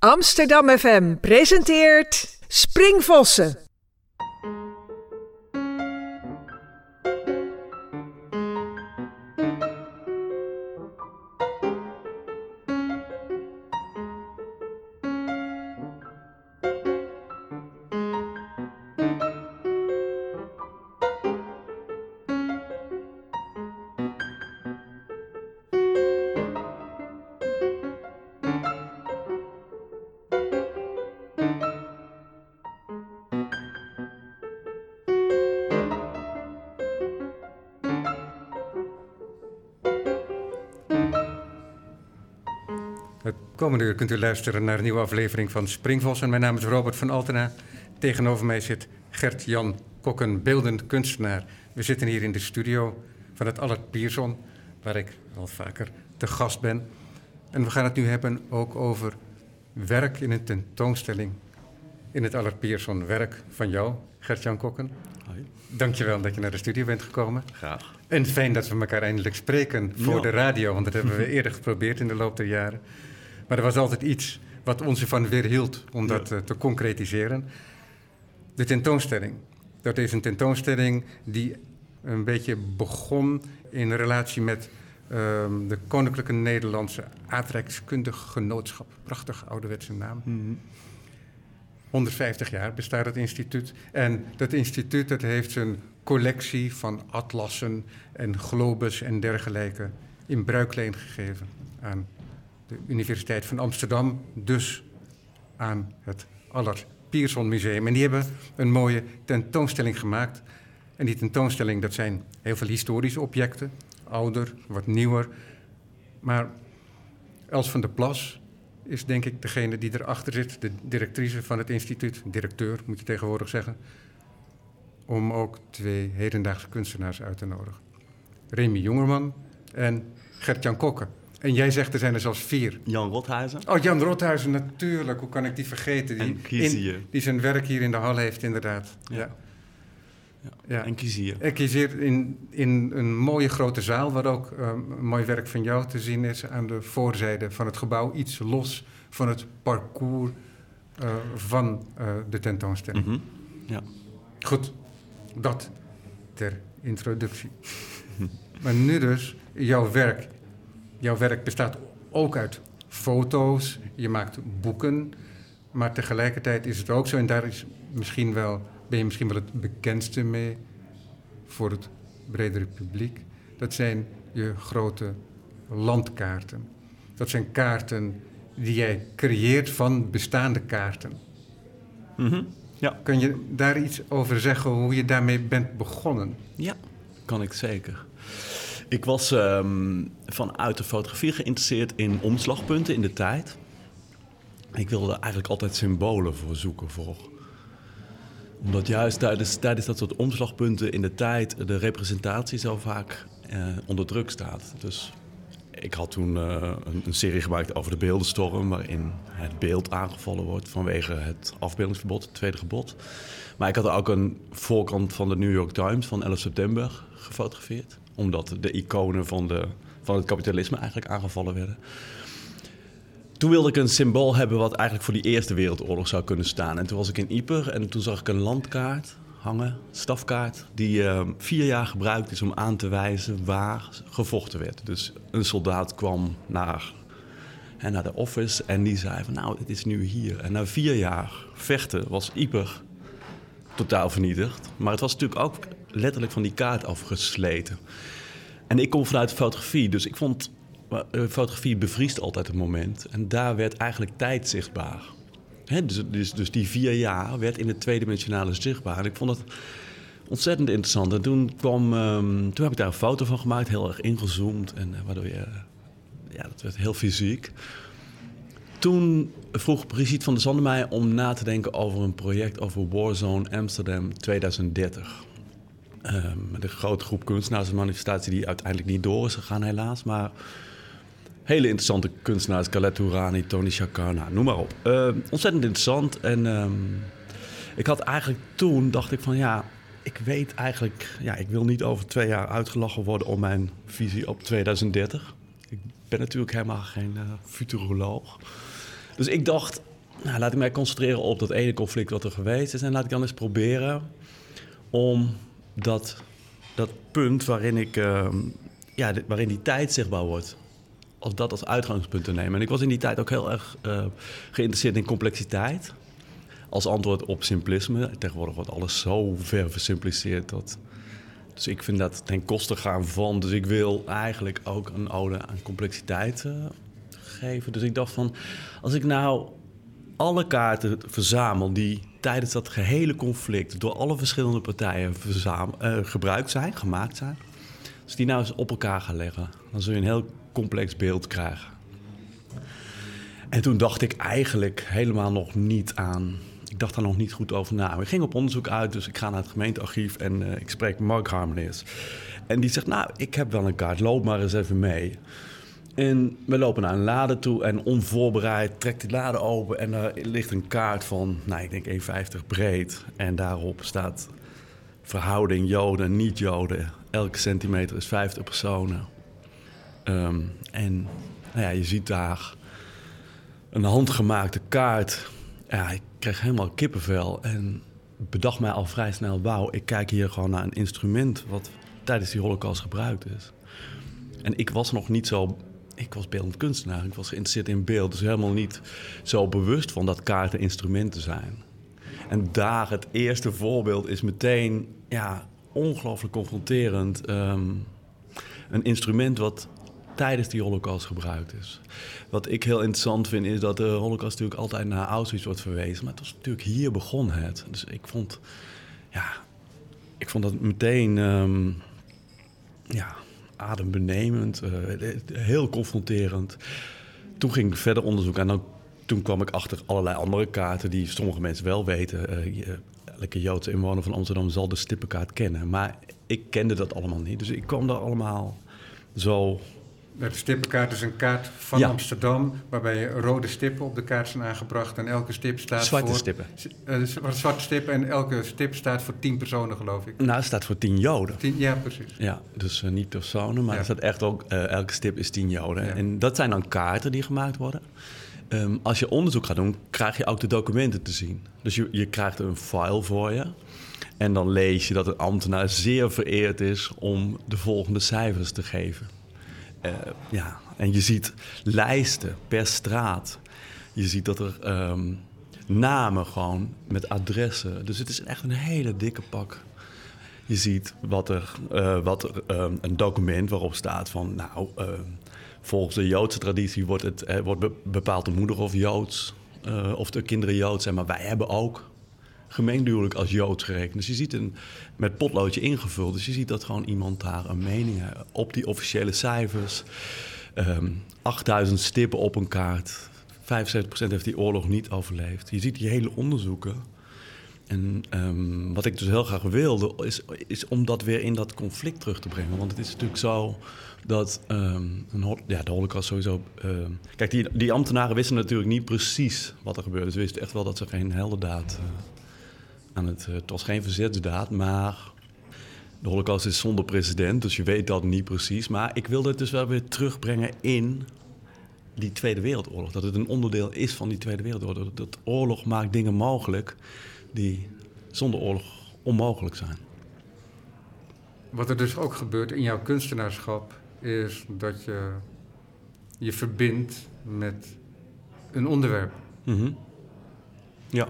Amsterdam FM presenteert Springvossen. Het komende uur kunt u luisteren naar een nieuwe aflevering van Springvossen. Mijn naam is Robert van Altena. Tegenover mij zit Gert-Jan Kokken, beeldend kunstenaar. We zitten hier in de studio van het Allard Pierson, waar ik al vaker te gast ben. En we gaan het nu hebben ook over werk in een tentoonstelling in het Allard Pierson. Werk van jou, Gert-Jan Kokken. Hoi. Dankjewel dat je naar de studio bent gekomen. Graag. En fijn dat we elkaar eindelijk spreken voor de radio, want dat hebben we eerder geprobeerd in de loop der jaren. Maar er was altijd iets wat ons ervan weerhield om dat te concretiseren. De tentoonstelling. Dat is een tentoonstelling die een beetje begon in relatie met de Koninklijke Nederlandse Aardrijkskundig Genootschap. Prachtig ouderwetse naam. Mm-hmm. 150 jaar bestaat het instituut. En dat instituut dat heeft een collectie van atlassen en globes en dergelijke in bruikleen gegeven aan de Universiteit van Amsterdam, dus aan het Allard Pierson Museum. En die hebben een mooie tentoonstelling gemaakt. En die tentoonstelling, dat zijn heel veel historische objecten, ouder, wat nieuwer. Maar Els van der Plas is denk ik degene die erachter zit, de directrice van het instituut, directeur moet je tegenwoordig zeggen, om ook 2 hedendaagse kunstenaars uit te nodigen. Remy Jongerman en Gert-Jan Kokken. En jij zegt er zijn er zelfs 4. Jan Rothuizen. Oh, Jan Rothuizen, natuurlijk. Hoe kan ik die vergeten? Die zijn werk hier in de hal heeft, inderdaad. Ja. En Kizier. En Kizier in een mooie grote zaal, waar ook een mooi werk van jou te zien is aan de voorzijde van het gebouw. Iets los van het parcours van de tentoonstelling. Mm-hmm. Ja. Goed, dat ter introductie. Maar nu dus jouw werk. Jouw werk bestaat ook uit foto's, je maakt boeken, maar tegelijkertijd is het ook zo, en daar is ben je misschien wel het bekendste mee voor het bredere publiek. Dat zijn je grote landkaarten. Dat zijn kaarten die jij creëert van bestaande kaarten. Mm-hmm. Ja. Kun je daar iets over zeggen, hoe je daarmee bent begonnen? Ja, kan ik zeker. Ik was vanuit de fotografie geïnteresseerd in omslagpunten in de tijd. Ik wilde eigenlijk altijd symbolen voor zoeken. Omdat juist tijdens dat soort omslagpunten in de tijd de representatie zo vaak onder druk staat. Dus ik had toen een serie gemaakt over de beeldenstorm, waarin het beeld aangevallen wordt vanwege het afbeeldingsverbod, het tweede gebod. Maar ik had ook een voorkant van de New York Times van 11 september gefotografeerd. Omdat de iconen van het kapitalisme eigenlijk aangevallen werden. Toen wilde ik een symbool hebben wat eigenlijk voor die Eerste Wereldoorlog zou kunnen staan. En toen was ik in Ieper en toen zag ik een landkaart hangen, stafkaart, die 4 jaar gebruikt is om aan te wijzen waar gevochten werd. Dus een soldaat kwam naar de office en die zei van nou, het is nu hier. En na 4 jaar vechten was Ieper totaal vernietigd. Maar het was natuurlijk ook letterlijk van die kaart afgesleten. En ik kom vanuit de fotografie, dus ik vond fotografie bevriest altijd het moment. En daar werd eigenlijk tijd zichtbaar. Dus die 4 jaar werd in het tweedimensionale zichtbaar. En ik vond het ontzettend interessant. En toen heb ik daar een foto van gemaakt, heel erg ingezoomd. En waardoor dat werd heel fysiek. Toen vroeg Brigitte van der Zanden mij om na te denken over een project over Warzone Amsterdam 2030. Met een grote groep kunstenaars, een manifestatie die uiteindelijk niet door is gegaan helaas. Maar hele interessante kunstenaars, Khaled Tourani, Tony Chakar, noem maar op. Ontzettend interessant. En ik had eigenlijk toen, dacht ik van ik weet eigenlijk, ik wil niet over 2 jaar uitgelachen worden om mijn visie op 2030. Ik ben natuurlijk helemaal geen futuroloog. Dus ik dacht, Nou, laat ik mij concentreren op dat ene conflict wat er geweest is. En laat ik dan eens proberen om dat punt waarin waarin die tijd zichtbaar wordt, als dat als uitgangspunt te nemen. En ik was in die tijd ook heel erg geïnteresseerd in complexiteit. Als antwoord op simplisme. Tegenwoordig wordt alles zo ver versimpliceerd. Dus ik vind dat ten koste gaan van. Dus ik wil eigenlijk ook een ode aan complexiteit geven. Dus ik dacht van, als ik nou alle kaarten verzamel die tijdens dat gehele conflict door alle verschillende partijen gemaakt zijn. Als die nou eens op elkaar gaan leggen, dan zul je een heel complex beeld krijgen. En toen dacht ik eigenlijk helemaal nog niet aan. Ik dacht daar nog niet goed over na. Ik ging op onderzoek uit, dus ik ga naar het gemeentearchief en ik spreek Mark Harmonius. En die zegt, nou, ik heb wel een kaart, loop maar eens even mee. En we lopen naar een lade toe en onvoorbereid trekt die lade open en daar ligt een kaart van, ik denk 1,50 breed. En daarop staat verhouding Joden, niet-Joden. Elke centimeter is 50 personen. Je ziet daar een handgemaakte kaart. Ja, ik kreeg helemaal kippenvel en bedacht mij al vrij snel, wauw, ik kijk hier gewoon naar een instrument wat tijdens die Holocaust gebruikt is. En ik was nog niet zo. Ik was beeldend kunstenaar, ik was geïnteresseerd in beeld, dus helemaal niet zo bewust van dat kaarten instrumenten zijn. En daar het eerste voorbeeld is meteen ongelooflijk confronterend. Een instrument wat tijdens die Holocaust gebruikt is. Wat ik heel interessant vind is dat de Holocaust natuurlijk altijd naar Auschwitz wordt verwezen, maar het was natuurlijk hier begon het. Dus ik vond dat meteen adembenemend, heel confronterend. Toen ging ik verder onderzoek en toen kwam ik achter allerlei andere kaarten die sommige mensen wel weten. Elke Joodse inwoner van Amsterdam zal de stippenkaart kennen. Maar ik kende dat allemaal niet. Dus ik kwam daar allemaal zo. De stippenkaart is een kaart van Amsterdam, waarbij rode stippen op de kaart zijn aangebracht. En elke stip staat zwarte voor. Stippen. Zwarte stippen en elke stip staat voor 10 personen, geloof ik. Nou, het staat voor 10 Joden. Ja, precies. Ja, dus niet personen, maar er staat echt ook, elke stip is 10 Joden. Ja. En dat zijn dan kaarten die gemaakt worden. Als je onderzoek gaat doen, krijg je ook de documenten te zien. Dus je krijgt een file voor je. En dan lees je dat een ambtenaar zeer vereerd is om de volgende cijfers te geven. En je ziet lijsten per straat. Je ziet dat er namen gewoon met adressen. Dus het is echt een hele dikke pak. Je ziet een document waarop staat van, volgens de Joodse traditie wordt bepaald de moeder of Joods, of de kinderen Joods zijn. Maar wij hebben ook gemeenduwelijk als Joods gerekend. Dus je ziet met potloodje ingevuld. Dus je ziet dat gewoon iemand daar een mening heeft op die officiële cijfers. 8000 stippen op een kaart. 75% heeft die oorlog niet overleefd. Je ziet die hele onderzoeken. En wat ik dus heel graag wilde, is om dat weer in dat conflict terug te brengen. Want het is natuurlijk zo dat de Holocaust sowieso. Kijk, die ambtenaren wisten natuurlijk niet precies wat er gebeurde. Ze wisten echt wel dat ze geen heldendaad het was geen verzetsdaad, maar de Holocaust is zonder precedent, dus je weet dat niet precies. Maar ik wilde het dus wel weer terugbrengen in die Tweede Wereldoorlog. Dat het een onderdeel is van die Tweede Wereldoorlog. Dat oorlog maakt dingen mogelijk die zonder oorlog onmogelijk zijn. Wat er dus ook gebeurt in jouw kunstenaarschap is dat je verbindt met een onderwerp. Mm-hmm. Ja.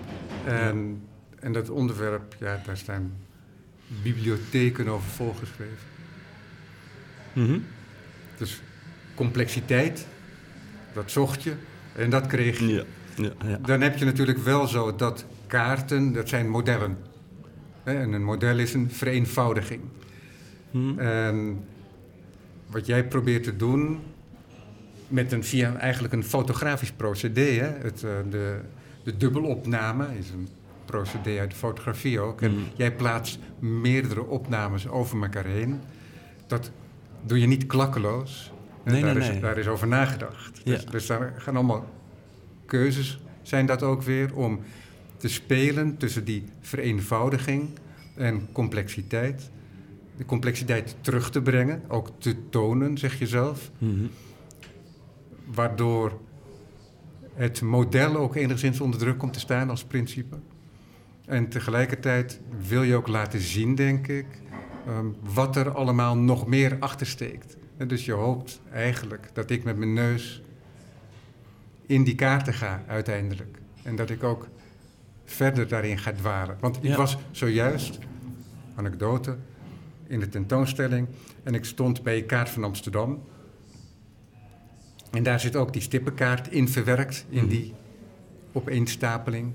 En dat onderwerp, daar staan bibliotheken over volgeschreven. Mm-hmm. Dus complexiteit, dat zocht je en dat kreeg je. Ja. Dan heb je natuurlijk wel zo dat kaarten, dat zijn modellen. En een model is een vereenvoudiging. En wat jij probeert te doen via eigenlijk een fotografisch procedé, de dubbelopname is een procedé uit de fotografie ook. En jij plaatst meerdere opnames over elkaar heen. Dat doe je niet klakkeloos. Nee. Daar is over nagedacht. Ja. Dus daar gaan allemaal keuzes, zijn dat ook weer, om te spelen tussen die vereenvoudiging en complexiteit. De complexiteit terug te brengen, ook te tonen, zeg je zelf. Mm-hmm. Waardoor het model ook enigszins onder druk komt te staan als principe. En tegelijkertijd wil je ook laten zien, denk ik, wat er allemaal nog meer achter steekt. En dus je hoopt eigenlijk dat ik met mijn neus in die kaarten ga uiteindelijk. En dat ik ook verder daarin ga dwalen. Want ik was zojuist, anekdote, in de tentoonstelling en ik stond bij een kaart van Amsterdam. En daar zit ook die stippenkaart in verwerkt, in die opeenstapeling.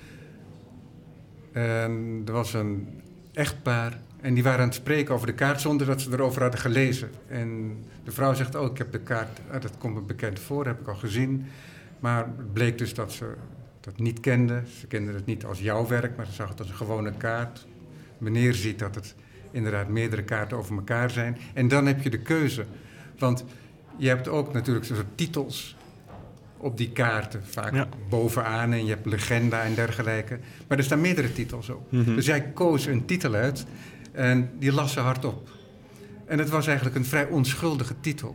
En er was een echtpaar en die waren aan het spreken over de kaart zonder dat ze erover hadden gelezen. En de vrouw zegt, ik heb de kaart, dat komt me bekend voor, heb ik al gezien. Maar het bleek dus dat ze dat niet kenden. Ze kenden het niet als jouw werk, maar ze zag het als een gewone kaart. Meneer ziet dat het inderdaad meerdere kaarten over elkaar zijn. En dan heb je de keuze. Want je hebt ook natuurlijk zo'n soort titels op die kaarten, vaak bovenaan. En je hebt legenda en dergelijke. Maar er staan meerdere titels op. Mm-hmm. Dus jij koos een titel uit en die las ze hardop. En het was eigenlijk een vrij onschuldige titel.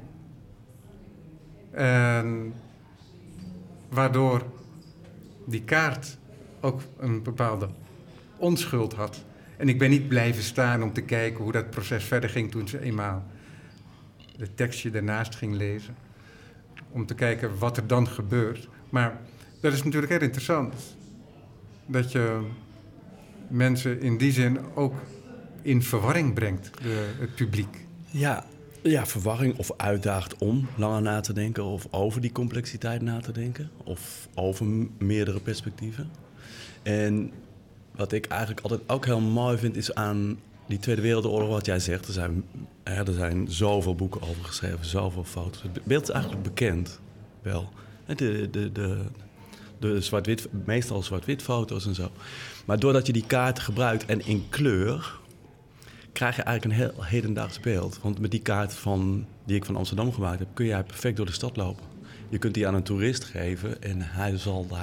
En waardoor die kaart ook een bepaalde onschuld had. En ik ben niet blijven staan om te kijken hoe dat proces verder ging toen ze eenmaal het tekstje daarnaast ging lezen. Om te kijken wat er dan gebeurt. Maar dat is natuurlijk heel interessant. Dat je mensen in die zin ook in verwarring brengt, het publiek. Ja, verwarring of uitdaagt om langer na te denken of over die complexiteit na te denken. Of over meerdere perspectieven. En wat ik eigenlijk altijd ook heel mooi vind is aan die Tweede Wereldoorlog, wat jij zegt. Er zijn zoveel boeken over geschreven, zoveel foto's. Het beeld is eigenlijk bekend, wel. De zwart-wit, meestal zwart-wit foto's en zo. Maar doordat je die kaart gebruikt en in kleur, krijg je eigenlijk een heel hedendaags beeld. Want met die kaart die ik van Amsterdam gemaakt heb, kun jij perfect door de stad lopen. Je kunt die aan een toerist geven en hij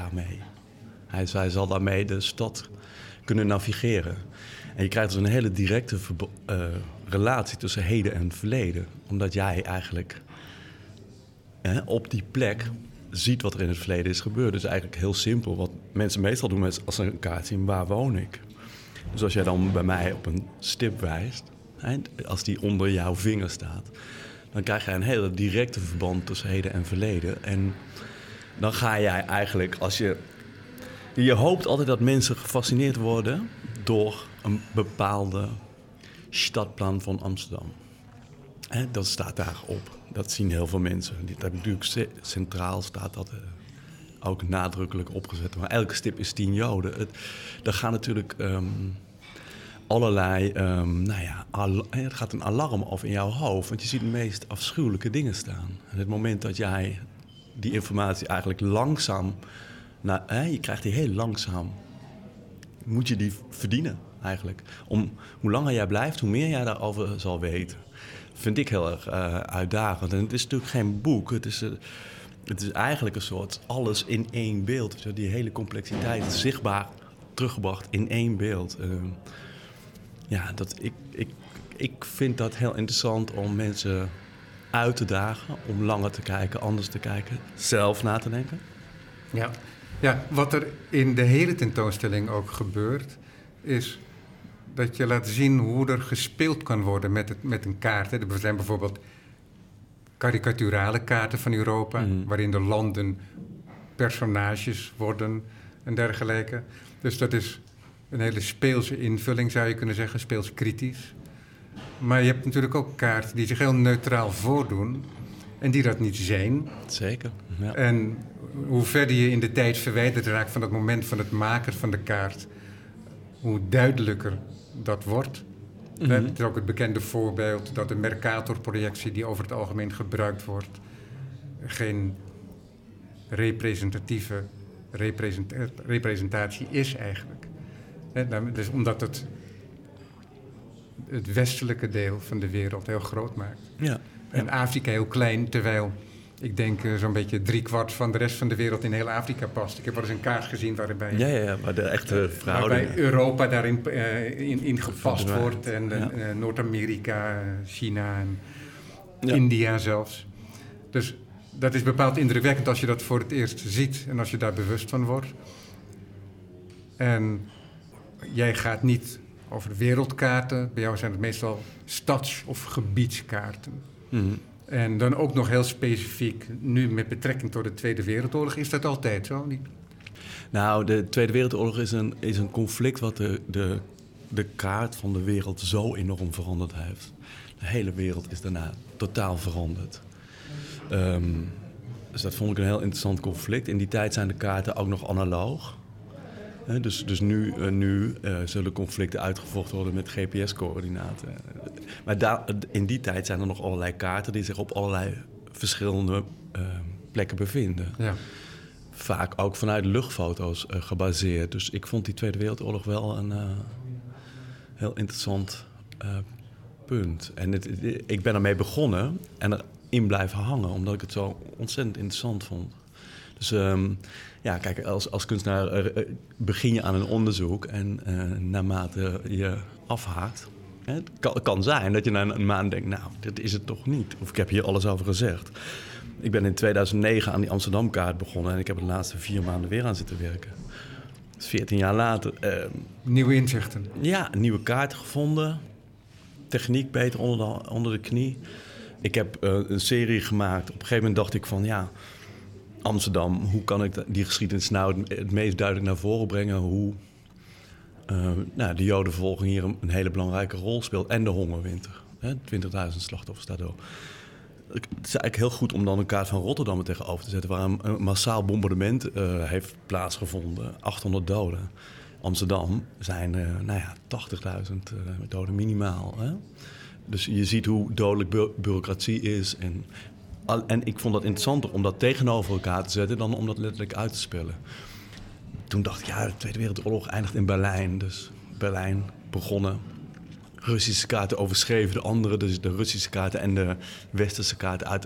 zal daarmee de stad kunnen navigeren. En je krijgt dus een hele directe relatie tussen heden en verleden. Omdat jij eigenlijk op die plek ziet wat er in het verleden is gebeurd. Dus eigenlijk heel simpel. Wat mensen meestal doen als ze een kaart zien, waar woon ik? Dus als jij dan bij mij op een stip wijst, als die onder jouw vinger staat, dan krijg je een hele directe verband tussen heden en verleden. En dan ga jij eigenlijk, je hoopt altijd dat mensen gefascineerd worden door een bepaalde stadplan van Amsterdam. Dat staat daarop. Dat zien heel veel mensen. Dat natuurlijk centraal staat dat ook nadrukkelijk opgezet. Maar elke stip is 10 joden. Er gaan natuurlijk allerlei... er gaat een alarm af in jouw hoofd. Want je ziet de meest afschuwelijke dingen staan. En het moment dat jij die informatie eigenlijk langzaam... je krijgt die heel langzaam... moet je die verdienen eigenlijk. Hoe langer jij blijft, hoe meer jij daarover zal weten. Vind ik heel erg uitdagend. En het is natuurlijk geen boek. Het is eigenlijk een soort alles in één beeld. Die hele complexiteit zichtbaar teruggebracht in één beeld. Ik vind dat heel interessant om mensen uit te dagen. Om langer te kijken, anders te kijken. Zelf na te denken. Ja, wat er in de hele tentoonstelling ook gebeurt, is dat je laat zien hoe er gespeeld kan worden met een kaart. Er zijn bijvoorbeeld karikaturale kaarten van Europa, waarin de landen personages worden en dergelijke. Dus dat is een hele speelse invulling, zou je kunnen zeggen, speelskritisch. Maar je hebt natuurlijk ook kaarten die zich heel neutraal voordoen en die dat niet zijn. Zeker, ja. En hoe verder je in de tijd verwijderd raakt van het moment van het maken van de kaart, hoe duidelijker dat wordt. Het is ook het bekende voorbeeld dat de Mercator-projectie, die over het algemeen gebruikt wordt, geen representatieve representatie is eigenlijk. Dus omdat het westelijke deel van de wereld heel groot maakt. Ja. En Afrika heel klein, terwijl ik denk zo'n beetje 3/4 van de rest van de wereld in heel Afrika past. Ik heb wel eens een kaart gezien waarbij... waar de echte verhoudingen... Waarbij Europa daarin in gepast wordt. En Noord-Amerika, China en India zelfs. Dus dat is bepaald indrukwekkend als je dat voor het eerst ziet en als je daar bewust van wordt. En jij gaat niet over wereldkaarten. Bij jou zijn het meestal stads- of gebiedskaarten. Mm-hmm. En dan ook nog heel specifiek, nu met betrekking tot de Tweede Wereldoorlog. Is dat altijd zo? Nou, de Tweede Wereldoorlog is een conflict wat de kaart van de wereld zo enorm veranderd heeft. De hele wereld is daarna totaal veranderd. Dus dat vond ik een heel interessant conflict. In die tijd zijn de kaarten ook nog analoog. Dus nu zullen conflicten uitgevochten worden met GPS-coördinaten. Maar in die tijd zijn er nog allerlei kaarten die zich op allerlei verschillende plekken bevinden. Ja. Vaak ook vanuit luchtfoto's gebaseerd. Dus ik vond die Tweede Wereldoorlog wel een heel interessant punt. En ik ben ermee begonnen en erin blijven hangen, omdat ik het zo ontzettend interessant vond. Dus kijk, als kunstenaar begin je aan een onderzoek en naarmate je afhaakt... Het kan zijn dat je na een maand denkt, nou, dit is het toch niet. Of ik heb hier alles over gezegd. Ik ben in 2009 aan die Amsterdam-kaart begonnen en ik heb de laatste 4 maanden weer aan zitten werken. Dus 14 jaar later... Nieuwe inzichten. Ja, een nieuwe kaart gevonden. Techniek beter onder de knie. Ik heb een serie gemaakt. Op een gegeven moment dacht ik van, ja... Amsterdam, hoe kan ik die geschiedenis nou het meest duidelijk naar voren brengen? Hoe de Jodenvervolging hier een hele belangrijke rol speelt. En de hongerwinter. 20.000 slachtoffers daardoor. Het is eigenlijk heel goed om dan een kaart van Rotterdam er tegenover te zetten... waar een massaal bombardement heeft plaatsgevonden. 800 doden. Amsterdam zijn 80.000 doden minimaal. Hè? Dus je ziet hoe dodelijk bureaucratie is. En ik vond dat interessanter om dat tegenover elkaar te zetten... dan om dat letterlijk uit te spellen. Toen dacht ik, ja, de Tweede Wereldoorlog eindigt in Berlijn. Dus Berlijn begonnen. Russische kaarten overschreven de andere. Dus de Russische kaarten en de Westerse kaarten uit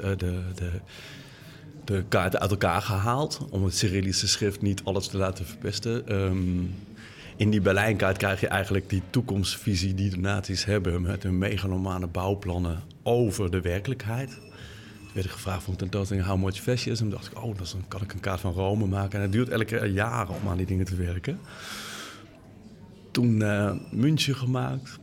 de kaarten uit elkaar gehaald. Om het Cyrillische schrift niet alles te laten verpesten. In die Berlijnkaart krijg je eigenlijk die toekomstvisie die de nazi's hebben... met hun megalomane bouwplannen over de werkelijkheid. Toen werd ik gevraagd voor een tentoonstelling How Much Fascism. En dacht ik, dan kan ik een kaart van Rome maken. En het duurt elke keer jaren om aan die dingen te werken. Toen München gemaakt.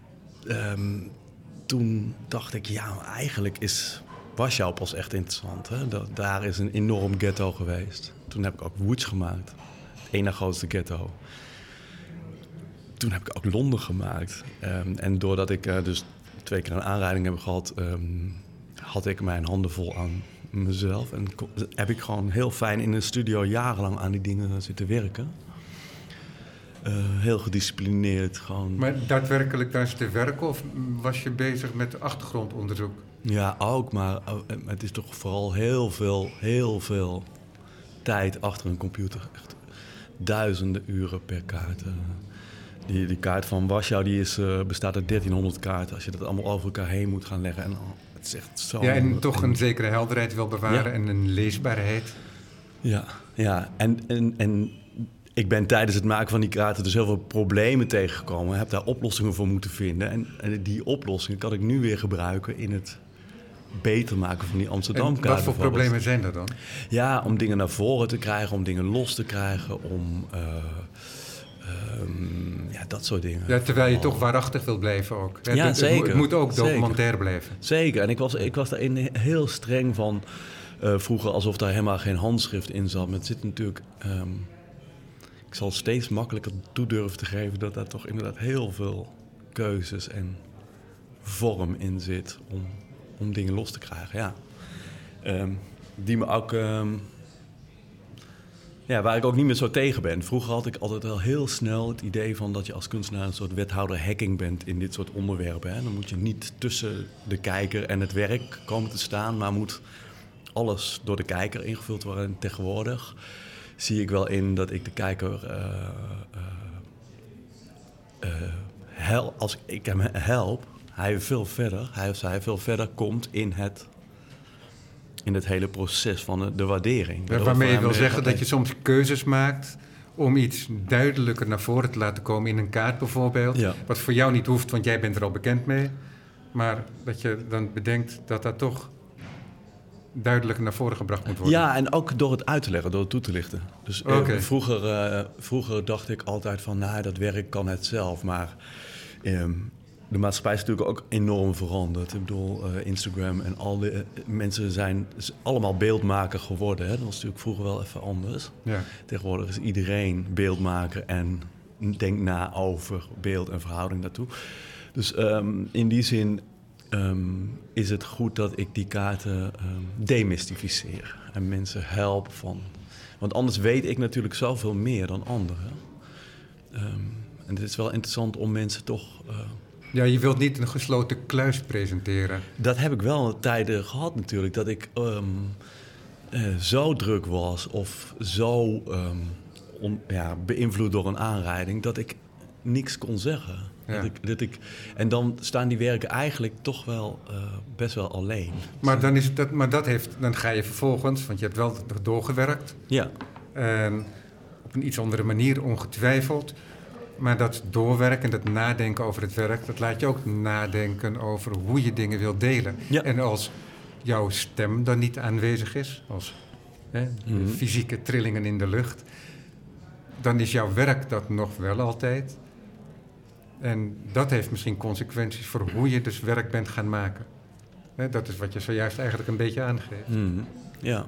Toen dacht ik, ja, eigenlijk is Warschau pas echt interessant. Hè? Daar is een enorm ghetto geweest. Toen heb ik ook Łódź gemaakt. Het ene grootste ghetto. Toen heb ik ook Londen gemaakt. En doordat ik dus 2 keer een aanrijding heb gehad... had ik mijn handen vol aan mezelf. En heb ik gewoon heel fijn in een studio jarenlang aan die dingen zitten werken. Heel gedisciplineerd. Gewoon. Maar daadwerkelijk daar te werken of was je bezig met achtergrondonderzoek? Ja, ook. Maar het is toch vooral heel veel tijd achter een computer. Echt duizenden uren per kaart. Die kaart van Warschau bestaat uit 1300 kaarten. Als je dat allemaal over elkaar heen moet gaan leggen. En het is echt zo... Ja, en toch een zekere helderheid wil bewaren en een leesbaarheid. Ja. En ik ben tijdens het maken van die kaarten dus heel veel problemen tegengekomen. Ik heb daar oplossingen voor moeten vinden. En die oplossingen kan ik nu weer gebruiken in het beter maken van die Amsterdam-kaart. Wat voor problemen zijn er dan? Ja, om dingen naar voren te krijgen, om dingen los te krijgen, om... dat soort dingen. Ja, terwijl je toch waarachtig wil blijven ook. Ja, zeker. Het moet ook documentair blijven. Zeker. En ik was daarin heel streng van... vroeger alsof daar helemaal geen handschrift in zat. Maar het zit natuurlijk... ik zal steeds makkelijker toe durven te geven... dat daar toch inderdaad heel veel keuzes en vorm in zit... om dingen los te krijgen, ja. Die me ook... waar ik ook niet meer zo tegen ben. Vroeger had ik altijd wel heel snel het idee van dat je als kunstenaar een soort wethouder hacking bent in dit soort onderwerpen. Hè. Dan moet je niet tussen de kijker en het werk komen te staan, maar moet alles door de kijker ingevuld worden. En tegenwoordig zie ik wel in dat ik de kijker als ik hem help, hij veel verder komt in het hele proces van de waardering. Waarmee je wil zeggen dat je soms keuzes maakt om iets duidelijker naar voren te laten komen in een kaart bijvoorbeeld. Ja. Wat voor jou niet hoeft, want jij bent er al bekend mee. Maar dat je dan bedenkt dat dat toch duidelijk naar voren gebracht moet worden. Ja, en ook door het uit te leggen, door het toe te lichten. Dus vroeger dacht ik altijd van, dat werk kan het zelf. Maar de maatschappij is natuurlijk ook enorm veranderd. Ik bedoel, Instagram en al die mensen zijn allemaal beeldmaker geworden. Hè? Dat was natuurlijk vroeger wel even anders. Ja. Tegenwoordig is iedereen beeldmaker en denkt na over beeld en verhouding daartoe. Dus in die zin is het goed dat ik die kaarten demystificeer en mensen help van. Want anders weet ik natuurlijk zoveel meer dan anderen. En het is wel interessant om mensen toch. Ja, je wilt niet een gesloten kluis presenteren. Dat heb ik wel tijden gehad natuurlijk, dat ik zo druk was of zo beïnvloed door een aanrijding dat ik niks kon zeggen. Ja. En dan staan die werken eigenlijk toch wel best wel alleen. Maar dan ga je vervolgens, want je hebt wel doorgewerkt. Ja. Op een iets andere manier, ongetwijfeld. Maar dat doorwerken, dat nadenken over het werk, dat laat je ook nadenken over hoe je dingen wilt delen. Ja. En als jouw stem dan niet aanwezig is, als fysieke trillingen in de lucht, dan is jouw werk dat nog wel altijd. En dat heeft misschien consequenties voor hoe je dus werk bent gaan maken. Dat is wat je zojuist eigenlijk een beetje aangeeft. Mm-hmm. Ja.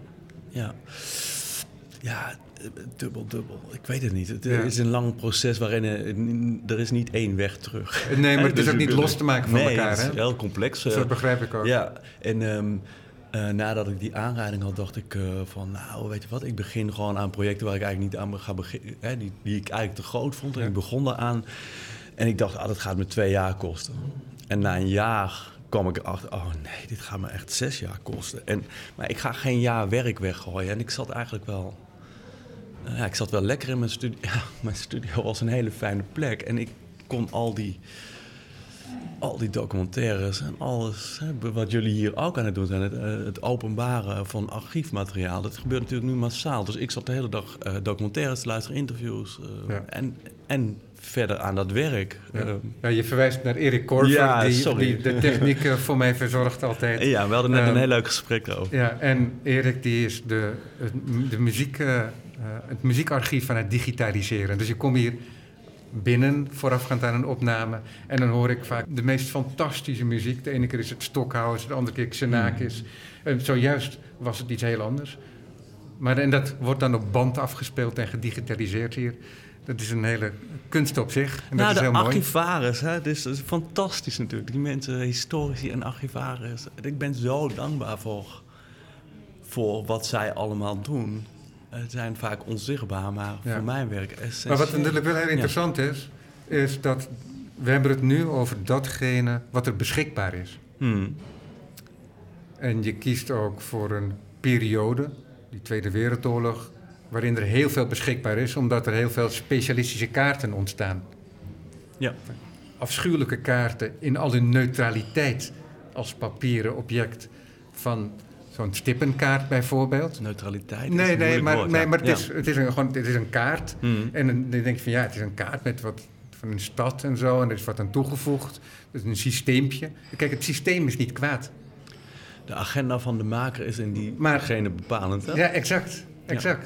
Ja, dubbel. Ik weet het niet. Het is een lang proces waarin er is niet één weg terug. Nee, maar het is ook niet los te maken van elkaar. Het is heel complex. Dat begrijp ik ook. Ja, en nadat ik die aanrijding had, dacht ik van, weet je wat, ik begin gewoon aan projecten waar ik eigenlijk niet aan ga beginnen, die ik eigenlijk te groot vond. En ik begon daaraan. En ik dacht, dat gaat me 2 jaar kosten. En na een jaar kwam ik erachter, dit gaat me echt 6 jaar kosten. Maar ik ga geen jaar werk weggooien. En ik zat eigenlijk wel. Ik zat wel lekker in mijn studio. Ja, mijn studio was een hele fijne plek. En ik kon al die documentaires en alles, wat jullie hier ook aan het doen zijn, het openbaren van archiefmateriaal, dat gebeurt natuurlijk nu massaal. Dus ik zat de hele dag documentaires te luisteren, interviews en verder aan dat werk. Ja, je verwijst naar Erik Korver, die de techniek voor mij verzorgt altijd. Ja, we hadden net een heel leuk gesprek over. Ja, en Erik die is het muziekarchief aan het digitaliseren. Dus je komt hier binnen, voorafgaand aan een opname. En dan hoor ik vaak de meest fantastische muziek. De ene keer is het Stockhausen, de andere keer Xenakis. Zojuist was het iets heel anders. En dat wordt dan op band afgespeeld en gedigitaliseerd hier. Dat is een hele kunst op zich. En dat is heel mooi. Archivaris, dat is fantastisch natuurlijk. Die mensen, historici en archivaris. Ik ben zo dankbaar voor wat zij allemaal doen. Het zijn vaak onzichtbaar, maar voor mijn werk essentieel. Maar wat natuurlijk wel heel interessant is dat we hebben het nu over datgene wat er beschikbaar is. En je kiest ook voor een periode, die Tweede Wereldoorlog, waarin er heel veel beschikbaar is, omdat er heel veel specialistische kaarten ontstaan. Ja. Afschuwelijke kaarten in al hun neutraliteit als papieren object van zo'n stippenkaart bijvoorbeeld. Neutraliteit? Nee, maar het is een kaart. En dan denk je van het is een kaart met wat van een stad en zo. En er is wat aan toegevoegd. Het is een systeempje. Kijk, het systeem is niet kwaad. De agenda van de maker is in diegene bepalend, hè? Ja, exact. Ja.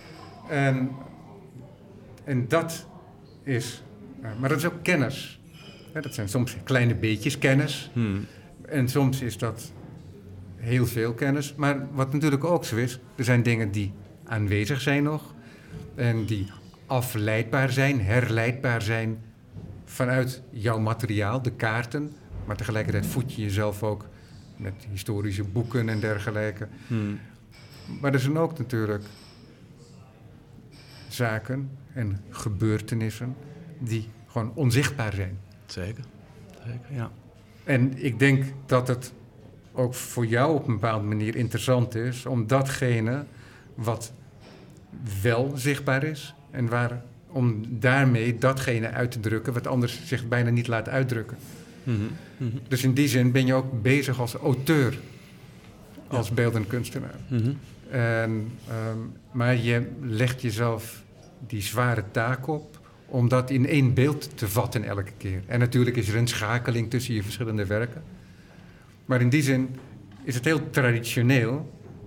En dat is. Maar dat is ook kennis. Dat zijn soms kleine beetjes kennis. En soms is dat heel veel kennis. Maar wat natuurlijk ook zo is, er zijn dingen die aanwezig zijn nog. En die afleidbaar zijn, herleidbaar zijn vanuit jouw materiaal, de kaarten. Maar tegelijkertijd voed je jezelf ook met historische boeken en dergelijke. Maar er zijn ook natuurlijk zaken en gebeurtenissen die gewoon onzichtbaar zijn. Zeker, ja. En ik denk dat het ook voor jou op een bepaalde manier interessant is om datgene wat wel zichtbaar is en om daarmee datgene uit te drukken wat anders zich bijna niet laat uitdrukken. Dus in die zin ben je ook bezig als auteur, als beeldend kunstenaar. Maar je legt jezelf die zware taak op om dat in één beeld te vatten elke keer. En natuurlijk is er een schakeling tussen je verschillende werken. Maar in die zin is het heel traditioneel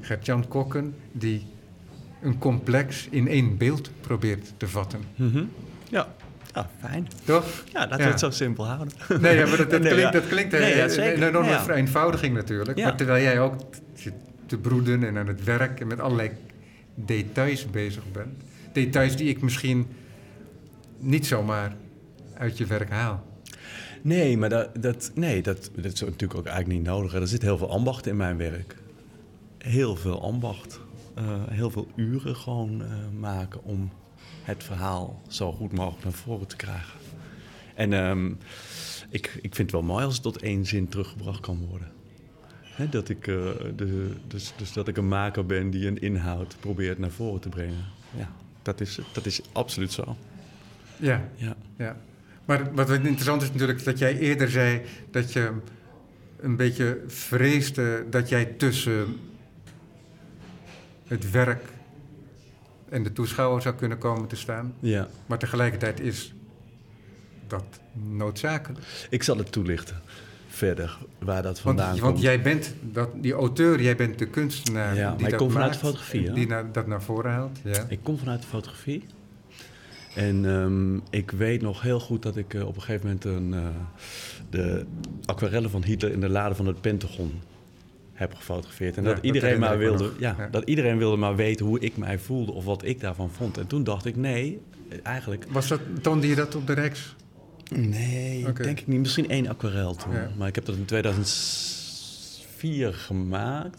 Gert-Jan Kokken die een complex in 1 beeld probeert te vatten. Mm-hmm. Ja, fijn. Toch? Ja, laten we het zo simpel houden. Nee, ja, maar dat klinkt een enorme Ja. vereenvoudiging natuurlijk. Ja. Maar terwijl jij ook zit te broeden en aan het werk en met allerlei details bezig bent. Details die ik misschien niet zomaar uit je werk haal. Nee, maar dat is natuurlijk ook eigenlijk niet nodig. Er zit heel veel ambacht in mijn werk. Heel veel ambacht. Heel veel uren gewoon maken om het verhaal zo goed mogelijk naar voren te krijgen. En ik vind het wel mooi als het tot 1 zin teruggebracht kan worden. Hè, dat ik, dus dat ik een maker ben die een inhoud probeert naar voren te brengen. Ja, dat is absoluut zo. Ja. Maar wat interessant is natuurlijk dat jij eerder zei dat je een beetje vreesde dat jij tussen het werk en de toeschouwer zou kunnen komen te staan. Ja. Maar tegelijkertijd is dat noodzakelijk. Ik zal het toelichten verder waar dat vandaan komt. Want jij bent die auteur, jij bent de kunstenaar Ja, die maar ik dat kom vanuit maakt, de fotografie. die dat naar voren haalt. Ja. Ik kom vanuit de fotografie. En ik weet nog heel goed dat ik op een gegeven moment de aquarellen van Hitler in de lade van het Pentagon heb gefotografeerd. En dat iedereen wilde maar weten hoe ik mij voelde of wat ik daarvan vond. En toen dacht ik, nee, eigenlijk... Toonde je dat op de Rijks? Nee, denk ik niet. Misschien 1 aquarel toen. Ja. Maar ik heb dat in 2004 gemaakt.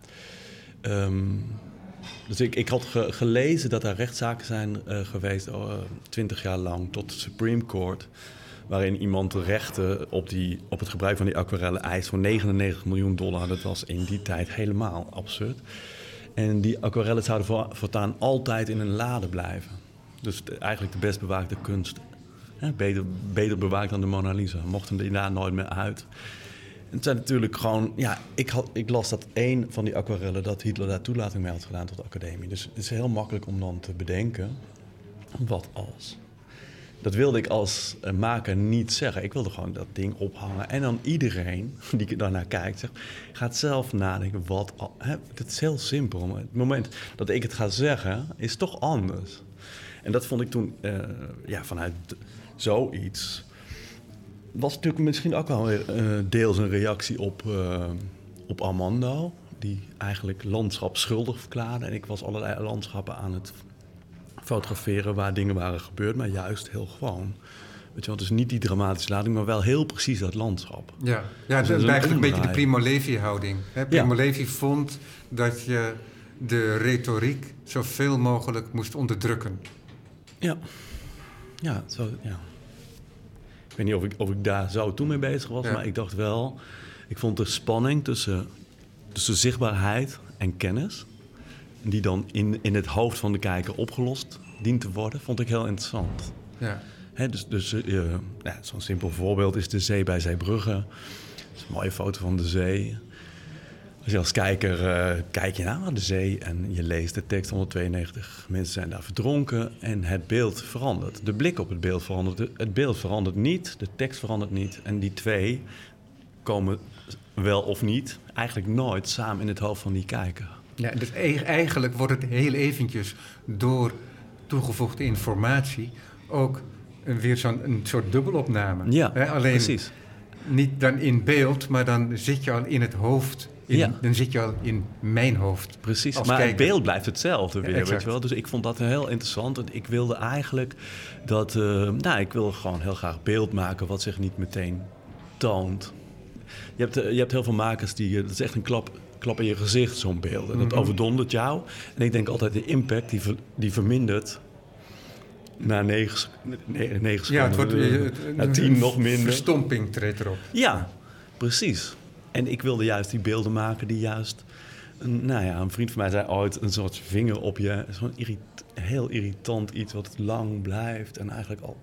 Dus ik had gelezen dat er rechtszaken zijn geweest 20 jaar lang tot de Supreme Court, waarin iemand de rechten op het gebruik van die aquarellen eist voor $99 miljoen. Dat was in die tijd helemaal absurd. En die aquarellen zouden voortaan altijd in een lade blijven. Dus eigenlijk de best bewaakte kunst. Beter bewaakt dan de Mona Lisa. Mochten die daar nooit meer uit. En het zijn natuurlijk gewoon... Ja, ik las dat 1 van die aquarellen, dat Hitler daar toelating mee had gedaan tot de academie. Dus het is heel makkelijk om dan te bedenken, wat als? Dat wilde ik als maker niet zeggen. Ik wilde gewoon dat ding ophangen. En dan iedereen die daarnaar kijkt, zegt, gaat zelf nadenken, wat als? Het is heel simpel. Maar het moment dat ik het ga zeggen, is toch anders. En dat vond ik toen, vanuit zoiets... was natuurlijk misschien ook wel deels een reactie op Armando, die eigenlijk landschap schuldig verklaarde. En ik was allerlei landschappen aan het fotograferen waar dingen waren gebeurd, maar juist heel gewoon. Weet je wel, dus niet die dramatische lading, maar wel heel precies dat landschap. Ja, dus dat is eigenlijk een beetje de Primo Levi-houding. Primo Levi vond dat je de retoriek zoveel mogelijk moest onderdrukken. Ja, zo. Ik weet niet of ik daar zo toen mee bezig was, maar ik dacht wel... Ik vond de spanning tussen zichtbaarheid en kennis, die dan in het hoofd van de kijker opgelost dient te worden, vond ik heel interessant. Ja. Zo'n simpel voorbeeld is de zee bij Zeebrugge. Dat is een mooie foto van de zee. Als je als kijker kijk je naar de zee en je leest de tekst, 192 mensen zijn daar verdronken en het beeld verandert. De blik op het beeld verandert. Het beeld verandert niet, de tekst verandert niet. En die 2 komen wel of niet eigenlijk nooit samen in het hoofd van die kijker. Ja, dus eigenlijk wordt het heel eventjes door toegevoegde informatie ook weer een soort dubbelopname. Ja, alleen precies. Niet dan in beeld, maar dan zit je al in het hoofd. Dan zit je al in mijn hoofd. Precies, maar kijker. Het beeld blijft hetzelfde weer, weet je wel. Dus ik vond dat heel interessant. En ik wilde eigenlijk dat... ik wil gewoon heel graag beeld maken wat zich niet meteen toont. Je hebt heel veel makers die... dat is echt een klap in je gezicht, zo'n beeld. En dat overdondert jou. En ik denk altijd, de impact die vermindert... Na 9 seconden. Ja, het wordt na 10 nog minder. Verstomping treedt erop. Ja, precies. En ik wilde juist die beelden maken die juist... een vriend van mij zei ooit een soort vinger op je... Zo'n heel irritant iets wat lang blijft en eigenlijk al...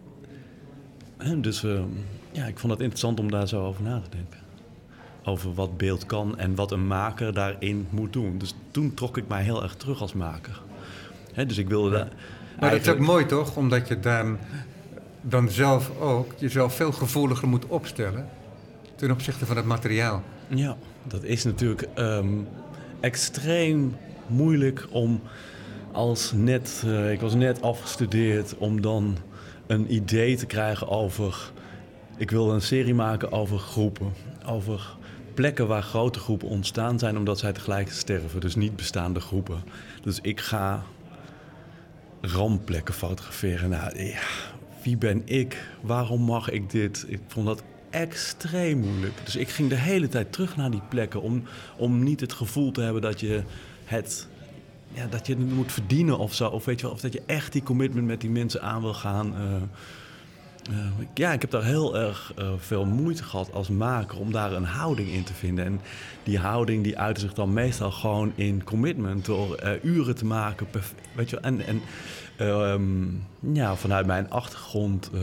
Dus ik vond het interessant om daar zo over na te denken. Over wat beeld kan en wat een maker daarin moet doen. Dus toen trok ik mij heel erg terug als maker. Dus ik wilde daar... Maar dat is ook mooi, toch? Omdat je dan zelf ook jezelf veel gevoeliger moet opstellen ten opzichte van het materiaal. Ja, dat is natuurlijk... extreem moeilijk om ik was net afgestudeerd, om dan een idee te krijgen over... Ik wilde een serie maken over groepen. Over plekken waar grote groepen ontstaan zijn omdat zij tegelijk sterven. Dus niet bestaande groepen. Dus ik ga ramplekken fotograferen. Nou, ja, wie ben ik? Waarom mag ik dit? Ik vond dat extreem moeilijk. Dus ik ging de hele tijd terug naar die plekken om niet het gevoel te hebben dat je het moet verdienen of zo. Of weet je wel, of dat je echt die commitment met die mensen aan wil gaan. Ik heb daar heel erg veel moeite gehad als maker om daar een houding in te vinden. En die houding die uitte zich dan meestal gewoon in commitment door uren te maken. Weet je, vanuit mijn achtergrond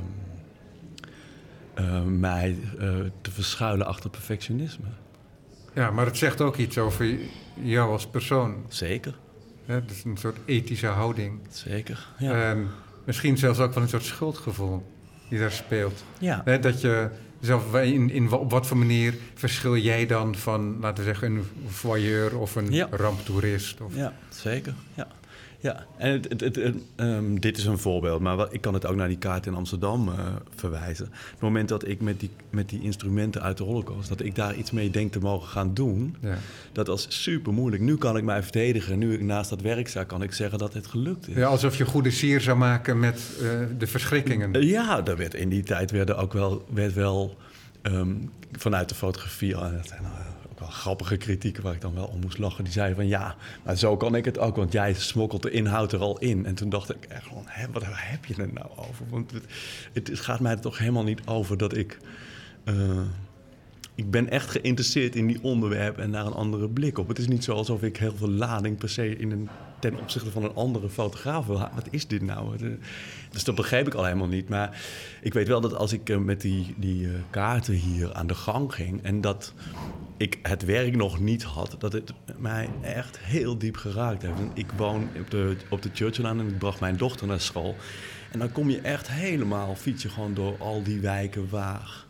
mij te verschuilen achter perfectionisme. Ja, maar het zegt ook iets over jou als persoon. Zeker. Het is een soort ethische houding. Zeker, ja. Misschien zelfs ook wel een soort schuldgevoel die daar speelt. Ja. Dat je zelf op wat voor manier verschil jij dan van, laten we zeggen, een voyeur of een ramptoerist? Of... Ja, zeker. Ja. En dit is een voorbeeld, maar ik kan het ook naar die kaart in Amsterdam verwijzen. Het moment dat ik met die instrumenten uit de Holocaust, dat ik daar iets mee denk te mogen gaan doen, dat was super moeilijk. Nu kan ik mij verdedigen. Nu ik naast dat werk sta, kan ik zeggen dat het gelukt is. Ja, alsof je goede sier zou maken met de verschrikkingen. Ja, in die tijd werd wel vanuit de fotografie... wel grappige kritieken waar ik dan wel om moest lachen. Die zeiden van ja, maar zo kan ik het ook, want jij smokkelt de inhoud er al in. En toen dacht ik echt gewoon, wat heb je er nou over? Want het gaat mij er toch helemaal niet over dat ik ben echt geïnteresseerd in die onderwerpen en daar een andere blik op. Het is niet zo alsof ik heel veel lading per se ten opzichte van een andere fotograaf wil. Wat is dit nou? Dus dat begreep ik al helemaal niet. Maar ik weet wel dat als ik met die kaarten hier aan de gang ging en dat ik het werk nog niet had, dat het mij echt heel diep geraakt heeft. En ik woon op de Churchilllaan en ik bracht mijn dochter naar school. En dan kom je echt helemaal, fiets je gewoon door al die wijken waar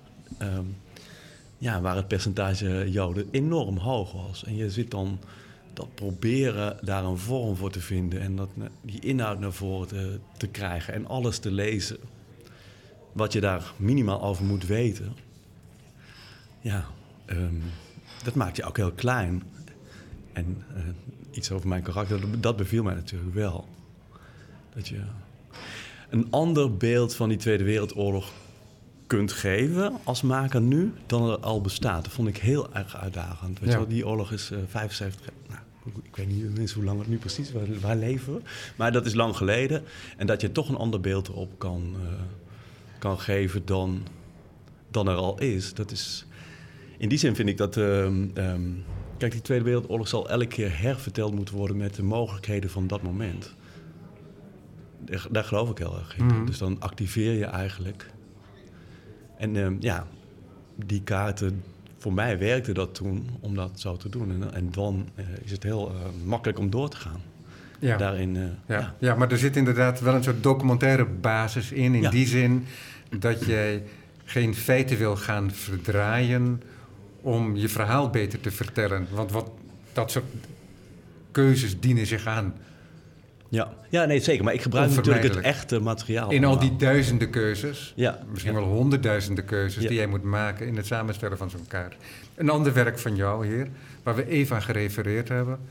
het percentage Joden enorm hoog was. En je zit dan dat proberen daar een vorm voor te vinden en die inhoud naar voren te krijgen en alles te lezen wat je daar minimaal over moet weten. Ja, dat maakt je ook heel klein. En iets over mijn karakter, dat beviel mij natuurlijk wel. Dat je een ander beeld van die Tweede Wereldoorlog kunt geven als maker nu dan er al bestaat. Dat vond ik heel erg uitdagend. Weet je wel, die oorlog is 75 jaar. Nou, ik weet niet eens hoe lang het nu precies waar leven we. Maar dat is lang geleden. En dat je toch een ander beeld erop kan geven dan er al is. Dat is. In die zin vind ik dat. Kijk, die Tweede Wereldoorlog zal elke keer herverteld moeten worden met de mogelijkheden van dat moment. Daar geloof ik heel erg in. Mm. Dus dan activeer je eigenlijk. En die kaarten, voor mij werkte dat toen om dat zo te doen. En dan is het heel makkelijk om door te gaan. Ja. Daarin, ja, maar er zit inderdaad wel een soort documentaire basis in die zin dat jij geen feiten wil gaan verdraaien om je verhaal beter te vertellen. Want dat soort keuzes dienen zich aan. Ja, nee, zeker. Maar ik gebruik natuurlijk het echte materiaal. In al die duizenden keuzes, misschien wel honderdduizenden keuzes die jij moet maken in het samenstellen van zo'n kaart. Een ander werk van jou, Heer, waar we even aan gerefereerd hebben.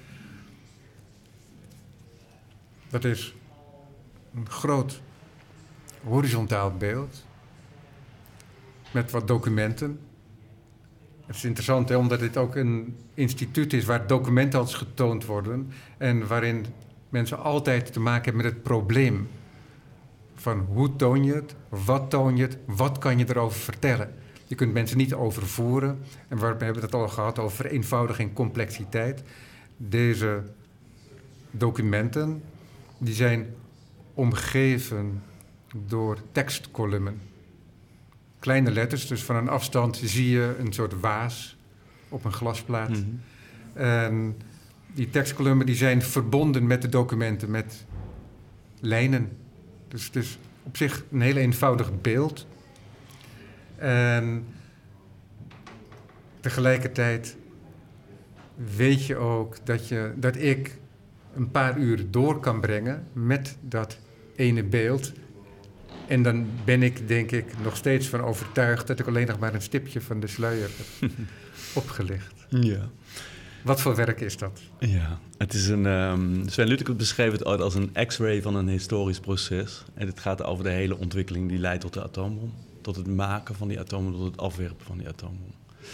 Dat is een groot horizontaal beeld met wat documenten. Het is interessant, omdat dit ook een instituut is waar documenten als getoond worden en waarin mensen altijd te maken hebben met het probleem van hoe toon je het, wat kan je erover vertellen. Je kunt mensen niet overvoeren en we hebben het al gehad over vereenvoudiging en complexiteit. Deze documenten die zijn omgeven door tekstkolumnen. Kleine letters, dus van een afstand zie je een soort waas op een glasplaat. Mm-hmm. En die tekstkolumnen die zijn verbonden met de documenten, met lijnen. Dus het is op zich een heel eenvoudig beeld. En tegelijkertijd weet je ook dat ik een paar uur door kan brengen met dat ene beeld. En dan ben ik, denk ik, nog steeds van overtuigd dat ik alleen nog maar een stipje van de sluier heb opgelicht. Ja. Wat voor werk is dat? Ja, het is Sven Lutikert beschreef het ooit als een x-ray van een historisch proces. En het gaat over de hele ontwikkeling die leidt tot de atoombom. Tot het maken van die atoombom, tot het afwerpen van die atoombom.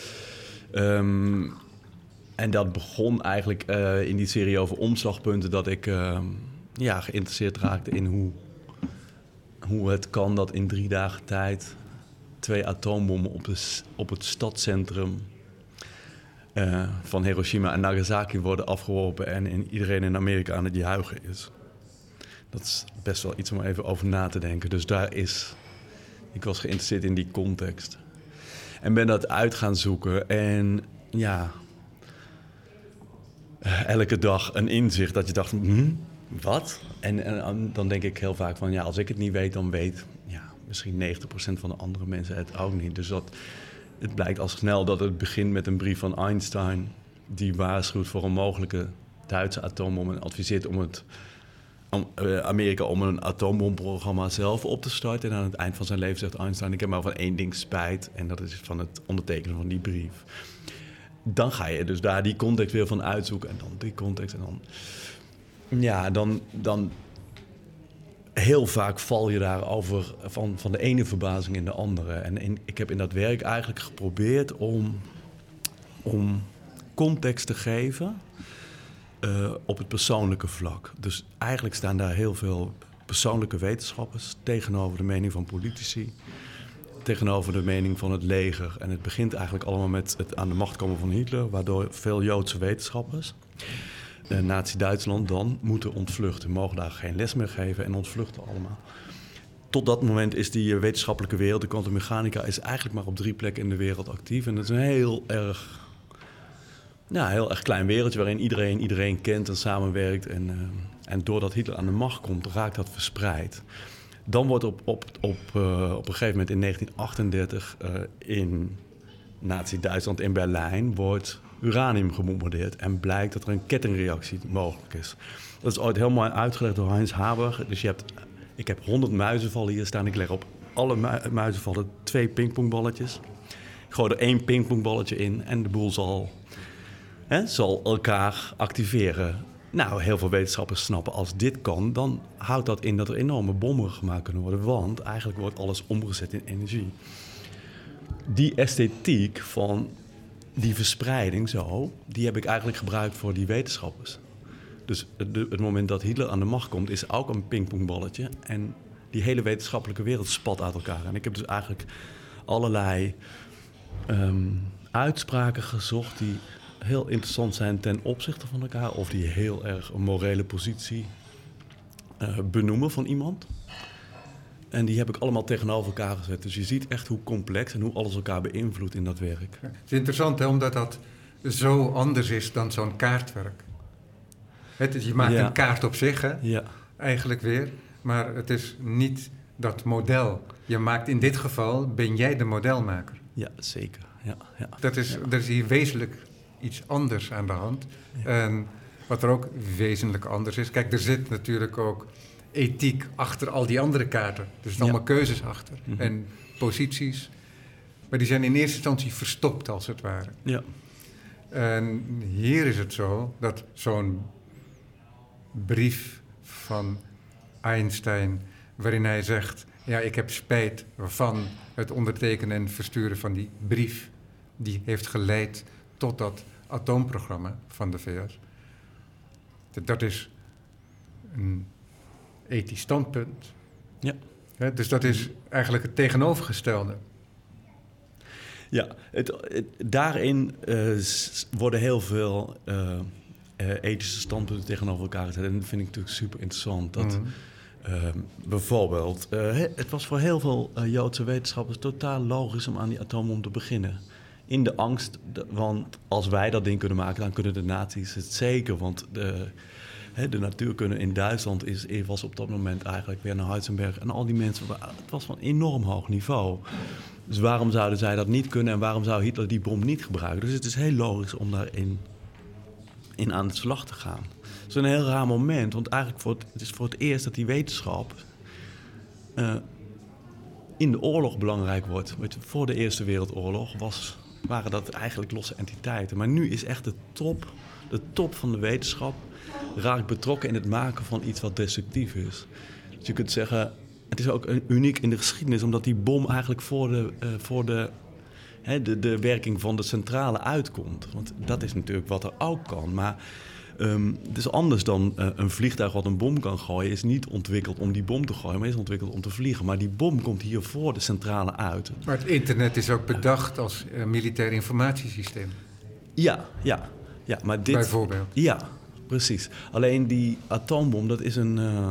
En dat begon eigenlijk in die serie over omslagpunten, dat ik geïnteresseerd raakte in hoe het kan dat in 3 dagen tijd 2 atoombommen op het stadscentrum van Hiroshima en Nagasaki worden afgeworpen en iedereen in Amerika aan het juichen is. Dat is best wel iets om even over na te denken. Dus ik was geïnteresseerd in die context. En ben dat uit gaan zoeken en ja, elke dag een inzicht dat je dacht, wat? En dan denk ik heel vaak van, ja, als ik het niet weet, dan weet misschien 90% van de andere mensen het ook niet. Dus het blijkt al snel dat het begint met een brief van Einstein, die waarschuwt voor een mogelijke Duitse atoombom en adviseert Amerika om een atoombomprogramma zelf op te starten. En aan het eind van zijn leven zegt Einstein, ik heb maar van 1 ding spijt, en dat is van het ondertekenen van die brief. Dan ga je dus daar die context weer van uitzoeken en dan die context en dan... Ja, dan heel vaak val je daarover van de ene verbazing in de andere. En ik heb in dat werk eigenlijk geprobeerd om context te geven op het persoonlijke vlak. Dus eigenlijk staan daar heel veel persoonlijke wetenschappers tegenover de mening van politici, tegenover de mening van het leger. En het begint eigenlijk allemaal met het aan de macht komen van Hitler, waardoor veel Joodse wetenschappers Nazi-Duitsland dan moeten ontvluchten. Mogen daar geen les meer geven en ontvluchten allemaal. Tot dat moment is die wetenschappelijke wereld, de kwantummechanica, is eigenlijk maar op 3 plekken in de wereld actief. En dat is een heel erg klein wereldje waarin iedereen kent en samenwerkt. En doordat Hitler aan de macht komt, raakt dat verspreid. Dan wordt op een gegeven moment in 1938 in Nazi-Duitsland in Berlijn wordt uranium gebombardeerd en blijkt dat er een kettingreactie mogelijk is. Dat is ooit heel mooi uitgelegd door Heinz Haber. Dus ik heb 100 muizenvallen hier staan. Ik leg op alle muizenvallen 2 pingpongballetjes. Ik gooi er 1 pingpongballetje in en de boel zal elkaar activeren. Nou, heel veel wetenschappers snappen, als dit kan, dan houdt dat in dat er enorme bommen gemaakt kunnen worden. Want eigenlijk wordt alles omgezet in energie. Die esthetiek van die verspreiding die heb ik eigenlijk gebruikt voor die wetenschappers. Dus het moment dat Hitler aan de macht komt, is ook een pingpongballetje. En die hele wetenschappelijke wereld spat uit elkaar. En ik heb dus eigenlijk allerlei uitspraken gezocht die heel interessant zijn ten opzichte van elkaar, of die heel erg een morele positie benoemen van iemand. En die heb ik allemaal tegenover elkaar gezet. Dus je ziet echt hoe complex en hoe alles elkaar beïnvloedt in dat werk. Ja, het is interessant, hè, omdat dat zo anders is dan zo'n kaartwerk. Je maakt een kaart op zich, hè? Ja. Eigenlijk weer. Maar het is niet dat model. Je maakt in dit geval, ben jij de modelmaker. Ja, zeker. Ja. Er is hier wezenlijk iets anders aan de hand. Ja. En wat er ook wezenlijk anders is... Kijk, er zit natuurlijk ook ethiek achter al die andere kaarten. Er zitten allemaal keuzes achter. Mm-hmm. En posities. Maar die zijn in eerste instantie verstopt, als het ware. Ja. En hier is het zo dat zo'n brief van Einstein, waarin hij zegt, ja, ik heb spijt van het ondertekenen en versturen van die brief, die heeft geleid tot dat atoomprogramma van de VS. Dat is een ethisch standpunt. Ja. Ja, dus dat is eigenlijk het tegenovergestelde. Ja, daarin worden heel veel ethische standpunten tegenover elkaar gezet. En dat vind ik natuurlijk super interessant. Dat bijvoorbeeld, het was voor heel veel Joodse wetenschappers totaal logisch om aan die atoombom te beginnen. In de angst, want als wij dat ding kunnen maken, dan kunnen de nazi's het zeker. Want de natuurkunde in Duitsland was op dat moment eigenlijk weer naar Heisenberg. En al die mensen, het was van enorm hoog niveau. Dus waarom zouden zij dat niet kunnen en waarom zou Hitler die bom niet gebruiken? Dus het is heel logisch om daarin in aan de slag te gaan. Dat is een heel raar moment, want eigenlijk het is voor het eerst dat die wetenschap in de oorlog belangrijk wordt. Weet je, voor de Eerste Wereldoorlog waren dat eigenlijk losse entiteiten. Maar nu is echt de top van de wetenschap raakt betrokken in het maken van iets wat destructief is. Dus je kunt zeggen, het is ook uniek in de geschiedenis, omdat die bom eigenlijk voor de werking van de centrale uitkomt. Want dat is natuurlijk wat er ook kan. Maar het is anders dan een vliegtuig wat een bom kan gooien. Is niet ontwikkeld om die bom te gooien, maar is ontwikkeld om te vliegen. Maar die bom komt hier voor de centrale uit. Maar het internet is ook bedacht als militair informatiesysteem. Ja, maar dit... Bijvoorbeeld. Ja, precies. Alleen die atoombom, dat is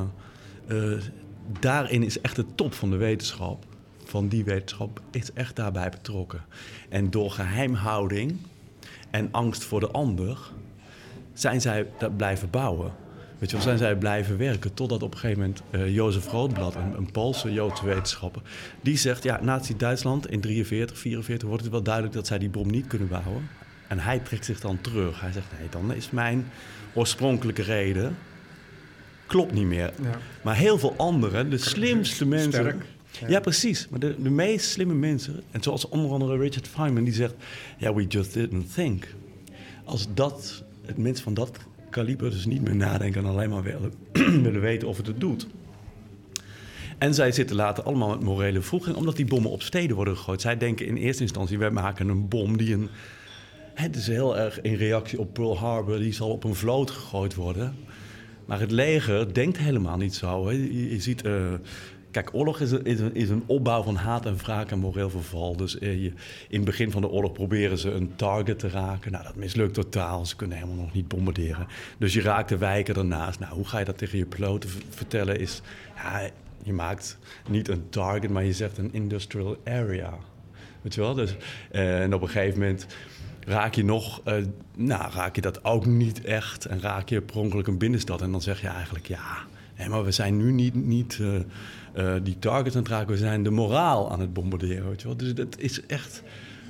daarin is echt de top van de wetenschap. Van die wetenschap is echt daarbij betrokken. En door geheimhouding en angst voor de ander zijn zij dat blijven bouwen. Weet je wel, zijn zij blijven werken totdat op een gegeven moment Jozef Roodblad, een Poolse Joodse wetenschapper, die zegt, ja, Nazi-Duitsland in 1943 wordt het wel duidelijk dat zij die bom niet kunnen bouwen. En hij trekt zich dan terug. Hij zegt, nee, dan is mijn oorspronkelijke reden klopt niet meer. Ja. Maar heel veel anderen, de slimste mensen... Sterk. Ja, precies. Maar de meest slimme mensen, en zoals onder andere Richard Feynman, die zegt, yeah, we just didn't think. Als het mensen van dat kaliber dus niet meer nadenken en alleen maar willen weten of het doet. En zij zitten later allemaal met morele vroeging, omdat die bommen op steden worden gegooid. Zij denken in eerste instantie, wij maken een bom die het is heel erg in reactie op Pearl Harbor, die zal op een vloot gegooid worden. Maar het leger denkt helemaal niet zo. Hè. Je ziet... Kijk, oorlog is een opbouw van haat en wraak en moreel verval. Dus in het begin van de oorlog proberen ze een target te raken. Nou, dat mislukt totaal. Ze kunnen helemaal nog niet bombarderen. Dus je raakt de wijken ernaast. Nou, hoe ga je dat tegen je piloten vertellen? Je maakt niet een target, maar je zegt een industrial area. Weet je wel? Dus, en op een gegeven moment raak je dat ook niet echt. En raak je per ongeluk een binnenstad. En dan zeg je eigenlijk, maar we zijn nu niet die targets aan het raken, we zijn de moraal aan het bombarderen. Weet je wel? Dus dat is echt...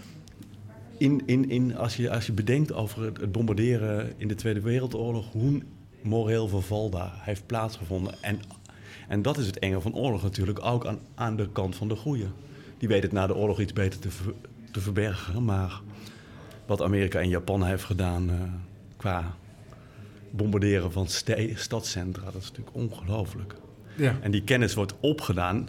Als je bedenkt over het bombarderen in de Tweede Wereldoorlog, hoe moreel verval daar heeft plaatsgevonden. En dat is het enge van oorlog natuurlijk, ook aan de kant van de goeie. Die weet het na de oorlog iets beter te verbergen, maar wat Amerika en Japan heeft gedaan qua bombarderen van stadscentra, dat is natuurlijk ongelooflijk. Ja. En die kennis wordt opgedaan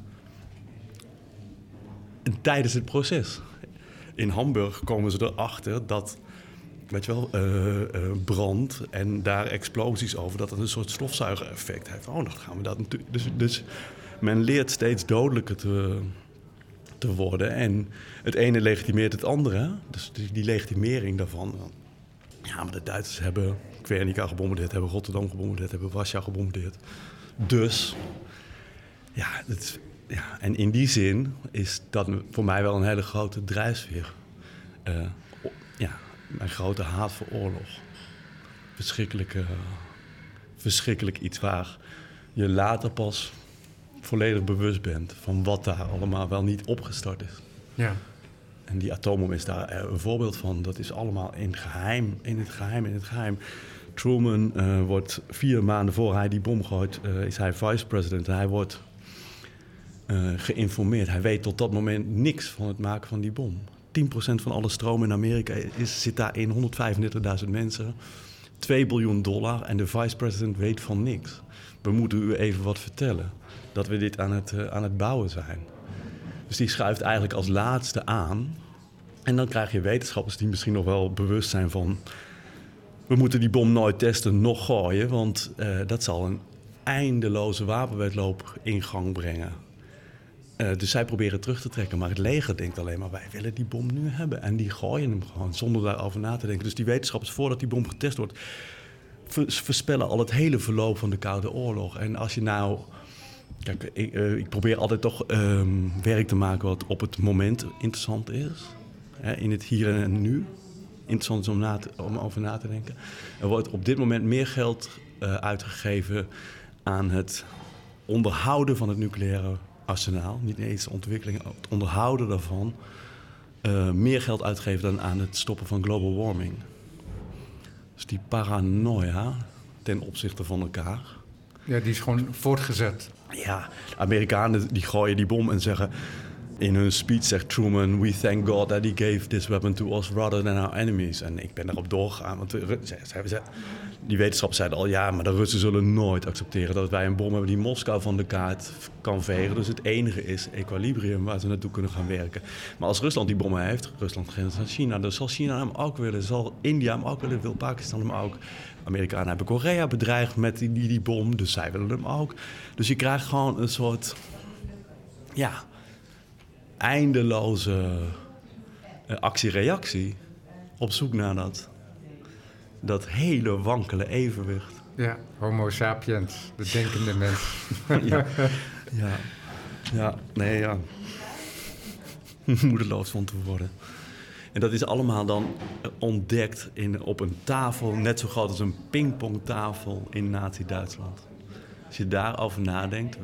tijdens het proces. In Hamburg komen ze erachter dat, weet je wel, brand en daar explosies over, dat het een soort stofzuigereffect heeft. Oh, dan gaan we dat natuurlijk. Dus men leert steeds dodelijker te worden en het ene legitimeert het andere. Dus die legitimering daarvan. Ja, maar de Duitsers hebben Guernica gebombardeerd, hebben Rotterdam gebombardeerd, hebben Warschau gebombardeerd. Dus, en in die zin is dat voor mij wel een hele grote drijfveer. Mijn grote haat voor oorlog. Verschrikkelijk iets waar je later pas volledig bewust bent van wat daar allemaal wel niet opgestart is. Ja. En die atoombom is daar een voorbeeld van. Dat is allemaal in het geheim. Truman wordt 4 maanden voor hij die bom gooit, is hij vice-president. Hij wordt geïnformeerd. Hij weet tot dat moment niks van het maken van die bom. 10% van alle stroom in Amerika zit daarin, 135.000 mensen. $2 biljoen en de vice-president weet van niks. We moeten u even wat vertellen. Dat we dit aan het bouwen zijn. Dus die schuift eigenlijk als laatste aan. En dan krijg je wetenschappers die misschien nog wel bewust zijn van, we moeten die bom nooit testen, nog gooien, want dat zal een eindeloze wapenwedloop in gang brengen. Dus zij proberen terug te trekken, maar het leger denkt alleen maar, wij willen die bom nu hebben. En die gooien hem gewoon, zonder daarover na te denken. Dus die wetenschappers, voordat die bom getest wordt, voorspellen al het hele verloop van de Koude Oorlog. En als je nou... Kijk, ik probeer altijd toch werk te maken wat op het moment interessant is. In het hier en nu. Interessant is om over na te denken. Er wordt op dit moment meer geld uitgegeven aan het onderhouden van het nucleaire arsenaal. Niet eens de ontwikkeling, het onderhouden daarvan. Meer geld uitgegeven dan aan het stoppen van global warming. Dus die paranoia ten opzichte van elkaar. Ja, die is gewoon voortgezet. Ja, de Amerikanen die gooien die bom en zeggen... In hun speech zegt Truman... We thank God that he gave this weapon to us rather than our enemies. En ik ben erop doorgegaan. Want die wetenschappers zeiden al... Ja, maar de Russen zullen nooit accepteren... dat wij een bom hebben die Moskou van de kaart kan vegen. Dus het enige is equilibrium waar ze naartoe kunnen gaan werken. Maar als Rusland die bommen heeft... Rusland grenst aan China. Dus zal China hem ook willen. Zal India hem ook willen. Wil Pakistan hem ook. Amerikanen hebben Korea bedreigd met die bom. Dus zij willen hem ook. Dus je krijgt gewoon een soort... Ja... eindeloze actie-reactie op zoek naar dat hele wankele evenwicht. Ja, homo sapiens, de denkende mens. ja. Moedeloos van te worden. En dat is allemaal dan ontdekt op een tafel... net zo groot als een pingpongtafel in Nazi-Duitsland. Als je daarover nadenkt...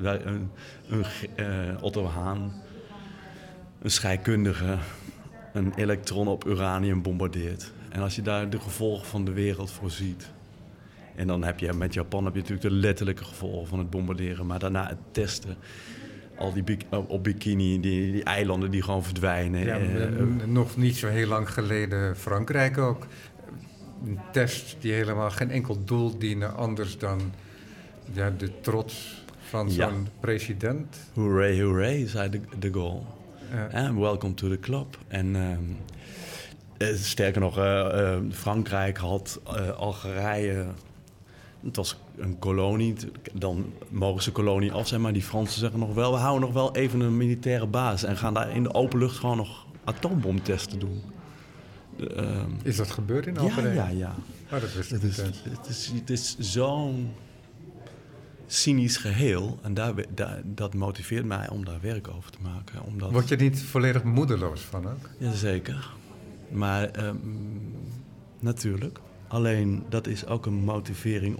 Otto Hahn... een scheikundige een elektron op uranium bombardeert. En als je daar de gevolgen van de wereld voor ziet... en dan heb je met Japan natuurlijk de letterlijke gevolgen van het bombarderen... maar daarna het testen, al die op Bikini, die eilanden die gewoon verdwijnen. Ja, nog niet zo heel lang geleden Frankrijk ook. Een test die helemaal geen enkel doel diende anders dan de trots van zo'n president. Hooray, hooray, zei de Gaulle. Welcome to the club. En sterker nog, Frankrijk had Algerije... Het was een kolonie, dan mogen ze kolonie af zijn... maar die Fransen zeggen nog wel... we houden nog wel even een militaire basis... en gaan daar in de open lucht gewoon nog atoombomtesten doen. Is dat gebeurd in Algerije? Ja. Oh, dat wist ik niet. Het is zo'n cynisch geheel... en dat motiveert mij om daar werk over te maken. Word je niet volledig moedeloos van ook? Jazeker. Maar natuurlijk... Alleen, dat is ook een motivering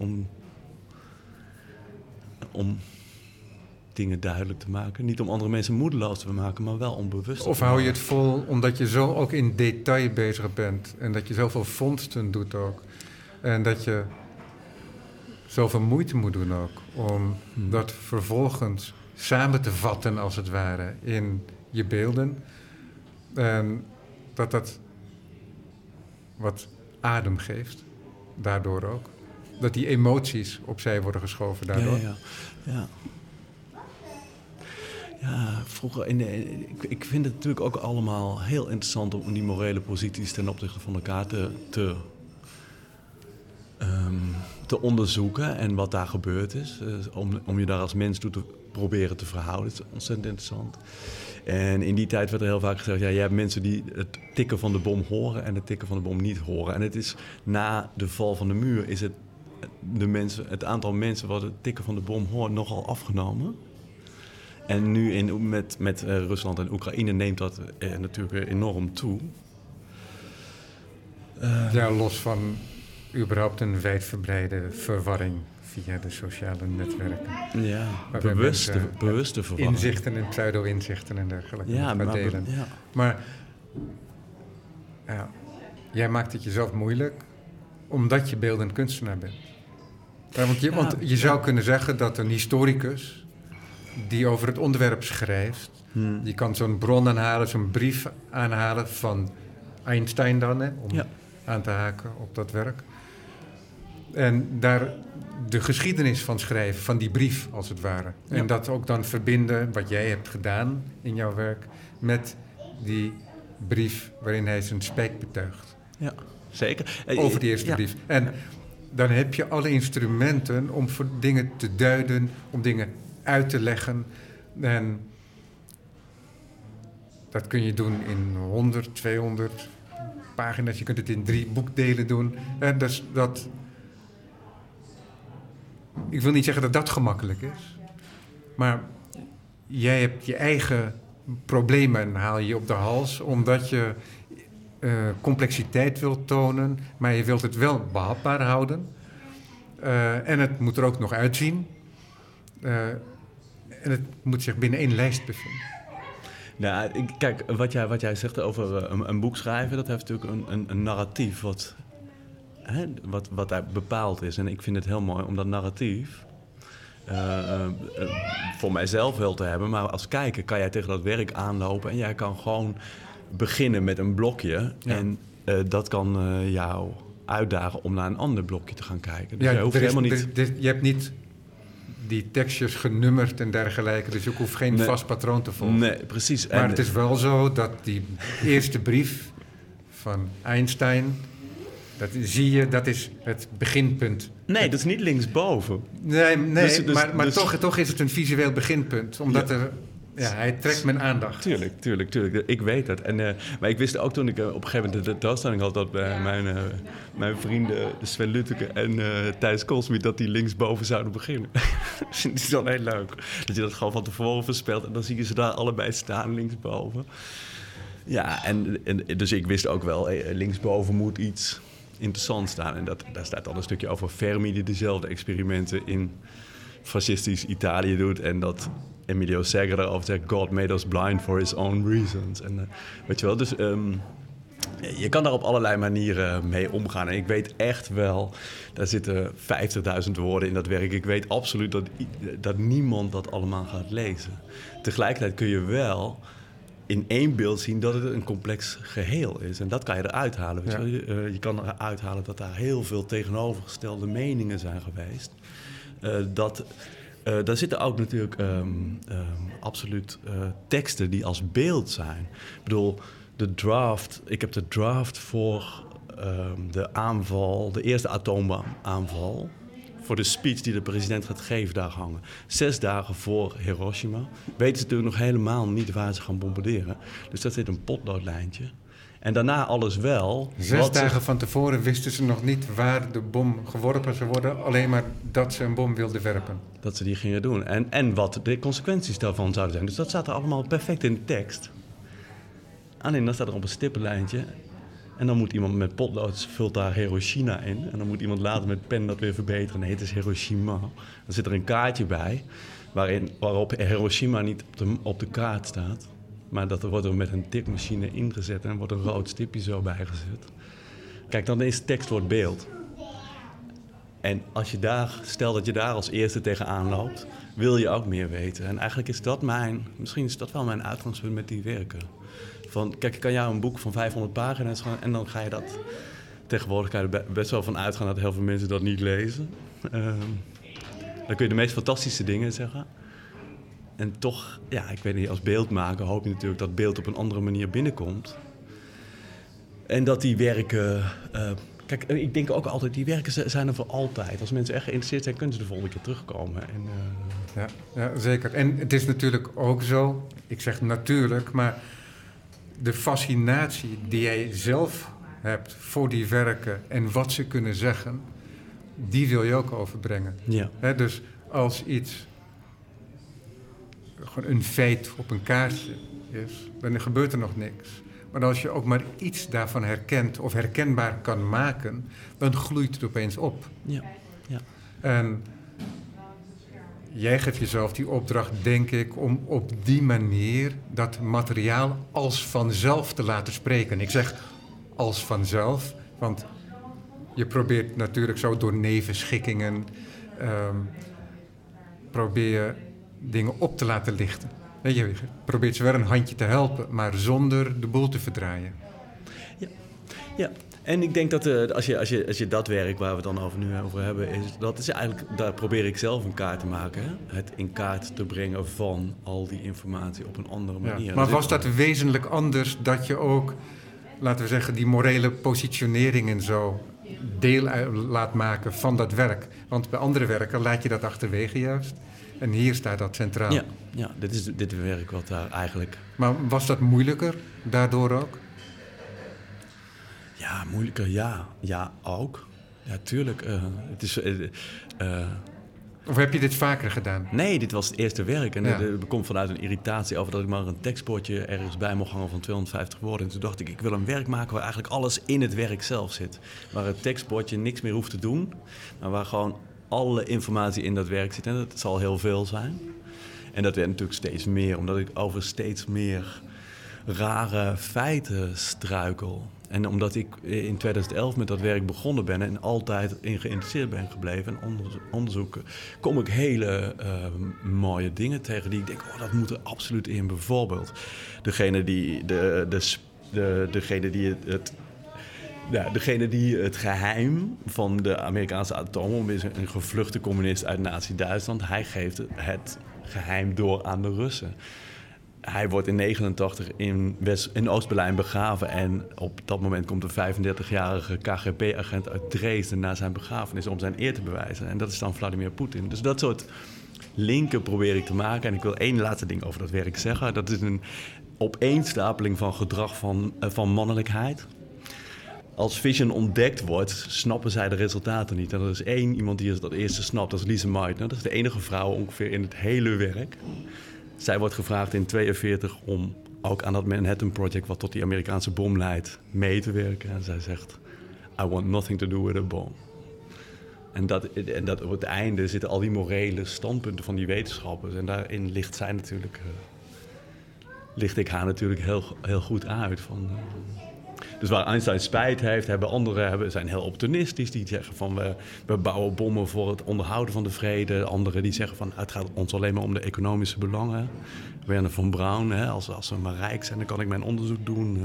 om dingen duidelijk te maken. Niet om andere mensen moedeloos te maken, maar wel om bewust te Of hou je het vol omdat je zo ook in detail bezig bent... en dat je zoveel vondsten doet ook. En dat je zoveel moeite moet doen ook... om dat vervolgens samen te vatten, als het ware, in je beelden. En dat wat... adem geeft, daardoor ook. Dat die emoties opzij worden geschoven daardoor. Ja, vroeger... Ik vind het natuurlijk ook allemaal heel interessant... om die morele posities ten opzichte van elkaar te onderzoeken... en wat daar gebeurd is. Om je daar als mens toe te proberen te verhouden. Dat is ontzettend interessant. En in die tijd werd er heel vaak gezegd... ja, je hebt mensen die het tikken van de bom horen... en het tikken van de bom niet horen. En het is na de val van de muur... is het aantal mensen wat het tikken van de bom hoort... nogal afgenomen. En nu met Rusland en Oekraïne neemt dat natuurlijk enorm toe. Los van überhaupt een wijdverbreide verwarring... via de sociale netwerken. Ja, bewuste verwarring. Inzichten en pseudo-inzichten en dergelijke. Ja, maar jij maakt het jezelf moeilijk... omdat je beeldend kunstenaar bent. Want je zou kunnen zeggen dat een historicus... die over het onderwerp schrijft... die kan zo'n bron aanhalen, zo'n brief aanhalen... van Einstein dan, om aan te haken op dat werk... En daar de geschiedenis van schrijven, van die brief als het ware. Ja. En dat ook dan verbinden, wat jij hebt gedaan in jouw werk... met die brief waarin hij zijn spijt betuigt. Ja, zeker. Over die eerste brief. En dan heb je alle instrumenten om voor dingen te duiden... om dingen uit te leggen. En dat kun je doen in 100, 200 pagina's. Je kunt het in 3 boekdelen doen. En dat... Ik wil niet zeggen dat dat gemakkelijk is. Maar jij hebt je eigen problemen, haal je op de hals... omdat je complexiteit wilt tonen... maar je wilt het wel behapbaar houden. En het moet er ook nog uitzien. En het moet zich binnen 1 lijst bevinden. Nou, kijk, wat jij zegt over een boek schrijven... dat heeft natuurlijk een narratief wat wat daar bepaald is. En ik vind het heel mooi om dat narratief voor mijzelf wel te hebben. Maar als kijker kan jij tegen dat werk aanlopen en jij kan gewoon beginnen met een blokje. Ja. En dat kan jou uitdagen om naar een ander blokje te gaan kijken. Dus jij hoeft helemaal niet... Je hebt niet die tekstjes genummerd en dergelijke, dus je hoeft geen vast patroon te volgen. Nee, precies. Maar het is wel zo dat die eerste brief van Einstein, dat is het beginpunt. Nee, dat is niet linksboven. Nee, maar toch is het een visueel beginpunt, omdat hij trekt mijn aandacht. Tuurlijk. Ik weet dat. Maar ik wist ook toen ik op een gegeven moment de tentoonstelling had... dat mijn vrienden Sven Lutteke en Thijs Koolsmiet... dat die linksboven zouden beginnen. Dat is dan heel leuk. Dat je dat gewoon van tevoren voorspelt... en dan zie je ze daar allebei staan, linksboven. Ja, en dus ik wist ook wel... linksboven moet iets interessants staan. En daar staat dan een stukje over Fermi... die dezelfde experimenten in fascistisch Italië doet... en dat... Emilio Seger daarover zegt... God made us blind for his own reasons. En weet je wel, dus je kan daar op allerlei manieren mee omgaan. En ik weet echt wel... daar zitten 50.000 woorden in dat werk. Ik weet absoluut dat niemand dat allemaal gaat lezen. Tegelijkertijd kun je wel in één beeld zien... dat het een complex geheel is. En dat kan je eruit halen. Weet je wel? Je kan eruit halen dat daar heel veel tegenovergestelde meningen zijn geweest. Daar zitten ook natuurlijk absoluut teksten die als beeld zijn. Ik bedoel, ik heb de draft voor de aanval, de eerste atoomaanval... voor de speech die de president gaat geven daar hangen. 6 dagen voor Hiroshima weten ze natuurlijk nog helemaal niet waar ze gaan bombarderen. Dus dat zit een potloodlijntje. En daarna alles wel. 6 dagen van tevoren wisten ze nog niet waar de bom geworpen zou worden. Alleen maar dat ze een bom wilden werpen. Dat ze die gingen doen. En wat de consequenties daarvan zouden zijn. Dus dat staat er allemaal perfect in de tekst. Alleen dan staat er op een stippenlijntje. En dan moet iemand met potlood vult daar Hiroshima in. En dan moet iemand later met pen dat weer verbeteren. Nee, het is Hiroshima. Dan zit er een kaartje bij. Waarop Hiroshima niet op de kaart staat. Maar dat wordt er met een tikmachine ingezet en wordt een rood stipje zo bijgezet. Kijk, dan is tekstwoord beeld. En stel dat je daar als eerste tegenaan loopt, wil je ook meer weten. En eigenlijk is dat misschien is dat wel mijn uitgangspunt met die werken. Kijk, ik kan jou een boek van 500 pagina's gaan en dan ga je dat... Tegenwoordig kan je er best wel van uitgaan dat heel veel mensen dat niet lezen. Dan kun je de meest fantastische dingen zeggen. En toch, ik weet niet, als beeldmaker hoop je natuurlijk dat beeld op een andere manier binnenkomt. En dat die werken... kijk, ik denk ook altijd, die werken zijn er voor altijd. Als mensen echt geïnteresseerd zijn, kunnen ze de volgende keer terugkomen. Ja, zeker. En het is natuurlijk ook zo, ik zeg natuurlijk, maar de fascinatie die jij zelf hebt voor die werken en wat ze kunnen zeggen, die wil je ook overbrengen. Ja. Dus als iets... gewoon een feit op een kaartje is, dan gebeurt er nog niks. Maar als je ook maar iets daarvan herkent of herkenbaar kan maken, dan gloeit het opeens op. Ja. En jij geeft jezelf die opdracht, denk ik, om op die manier dat materiaal als vanzelf te laten spreken. Ik zeg als vanzelf, want je probeert natuurlijk zo door nevenschikkingen, probeer dingen op te laten lichten. Je probeert ze wel een handje te helpen, maar zonder de boel te verdraaien. Ja. En ik denk dat als je dat werk waar we het dan nu over hebben, dat is eigenlijk, daar probeer ik zelf een kaart te maken. Hè? Het in kaart te brengen van al die informatie op een andere manier. Ja, maar was dat wezenlijk anders dat je ook, laten we zeggen, die morele positionering en zo deel laat maken van dat werk? Want bij andere werken laat je dat achterwege juist. En hier staat dat centraal. Ja, dit werk wat daar eigenlijk... Maar was dat moeilijker daardoor ook? Ja, moeilijker, ja. Ja, ook. Ja, tuurlijk. Het is... Of heb je dit vaker gedaan? Nee, dit was het eerste werk. En dat komt vanuit een irritatie over dat ik maar een tekstbordje ergens bij mocht hangen van 250 woorden. En toen dacht ik wil een werk maken waar eigenlijk alles in het werk zelf zit. Waar het tekstbordje niks meer hoeft te doen, maar waar gewoon alle informatie in dat werk zit. En dat zal heel veel zijn. En dat werd natuurlijk steeds meer, omdat ik over steeds meer rare feiten struikel. En omdat ik in 2011 met dat werk begonnen ben en altijd in geïnteresseerd ben gebleven en onderzoeken, kom ik hele mooie dingen tegen die ik denk, dat moet er absoluut in. Bijvoorbeeld degene die het geheim van de Amerikaanse atoombom is een gevluchte communist uit Nazi-Duitsland. Hij geeft het geheim door aan de Russen. Hij wordt in 1989 in Oost-Berlijn begraven. En op dat moment komt een 35-jarige KGB-agent uit Dresden naar zijn begrafenis om zijn eer te bewijzen. En dat is dan Vladimir Poetin. Dus dat soort linken probeer ik te maken. En ik wil één laatste ding over dat werk zeggen. Dat is een opeenstapeling van gedrag van mannelijkheid. Als fission ontdekt wordt, snappen zij de resultaten niet. En er is één iemand die het als eerste snapt, dat is Lise Meitner. Dat is de enige vrouw ongeveer in het hele werk. Zij wordt gevraagd in 1942 om ook aan dat Manhattan Project, wat tot die Amerikaanse bom leidt, mee te werken. En zij zegt, I want nothing to do with a bomb. En dat op het einde zitten al die morele standpunten van die wetenschappers. En daarin ligt zij natuurlijk, licht ik haar natuurlijk heel goed uit. Dus waar Einstein spijt heeft, zijn heel optimistisch. Die zeggen van we bouwen bommen voor het onderhouden van de vrede. Anderen die zeggen van het gaat ons alleen maar om de economische belangen. Wernher von Braun, als we maar rijk zijn, dan kan ik mijn onderzoek doen.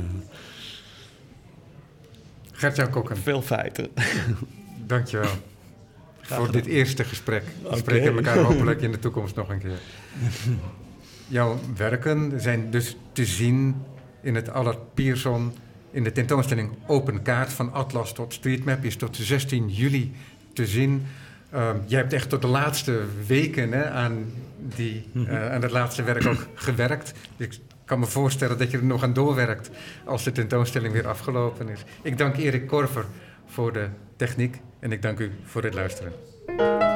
Gert-Jan Kokken. Veel feiten. Dankjewel voor dit eerste gesprek. We spreken elkaar hopelijk in de toekomst nog een keer. Jouw werken zijn dus te zien in het Allard Pierson, in de tentoonstelling Open Kaart van Atlas tot Streetmap, is tot 16 juli te zien. Jij hebt echt tot de laatste weken aan het laatste werk ook gewerkt. Ik kan me voorstellen dat je er nog aan doorwerkt als de tentoonstelling weer afgelopen is. Ik dank Erik Korver voor de techniek en ik dank u voor het luisteren.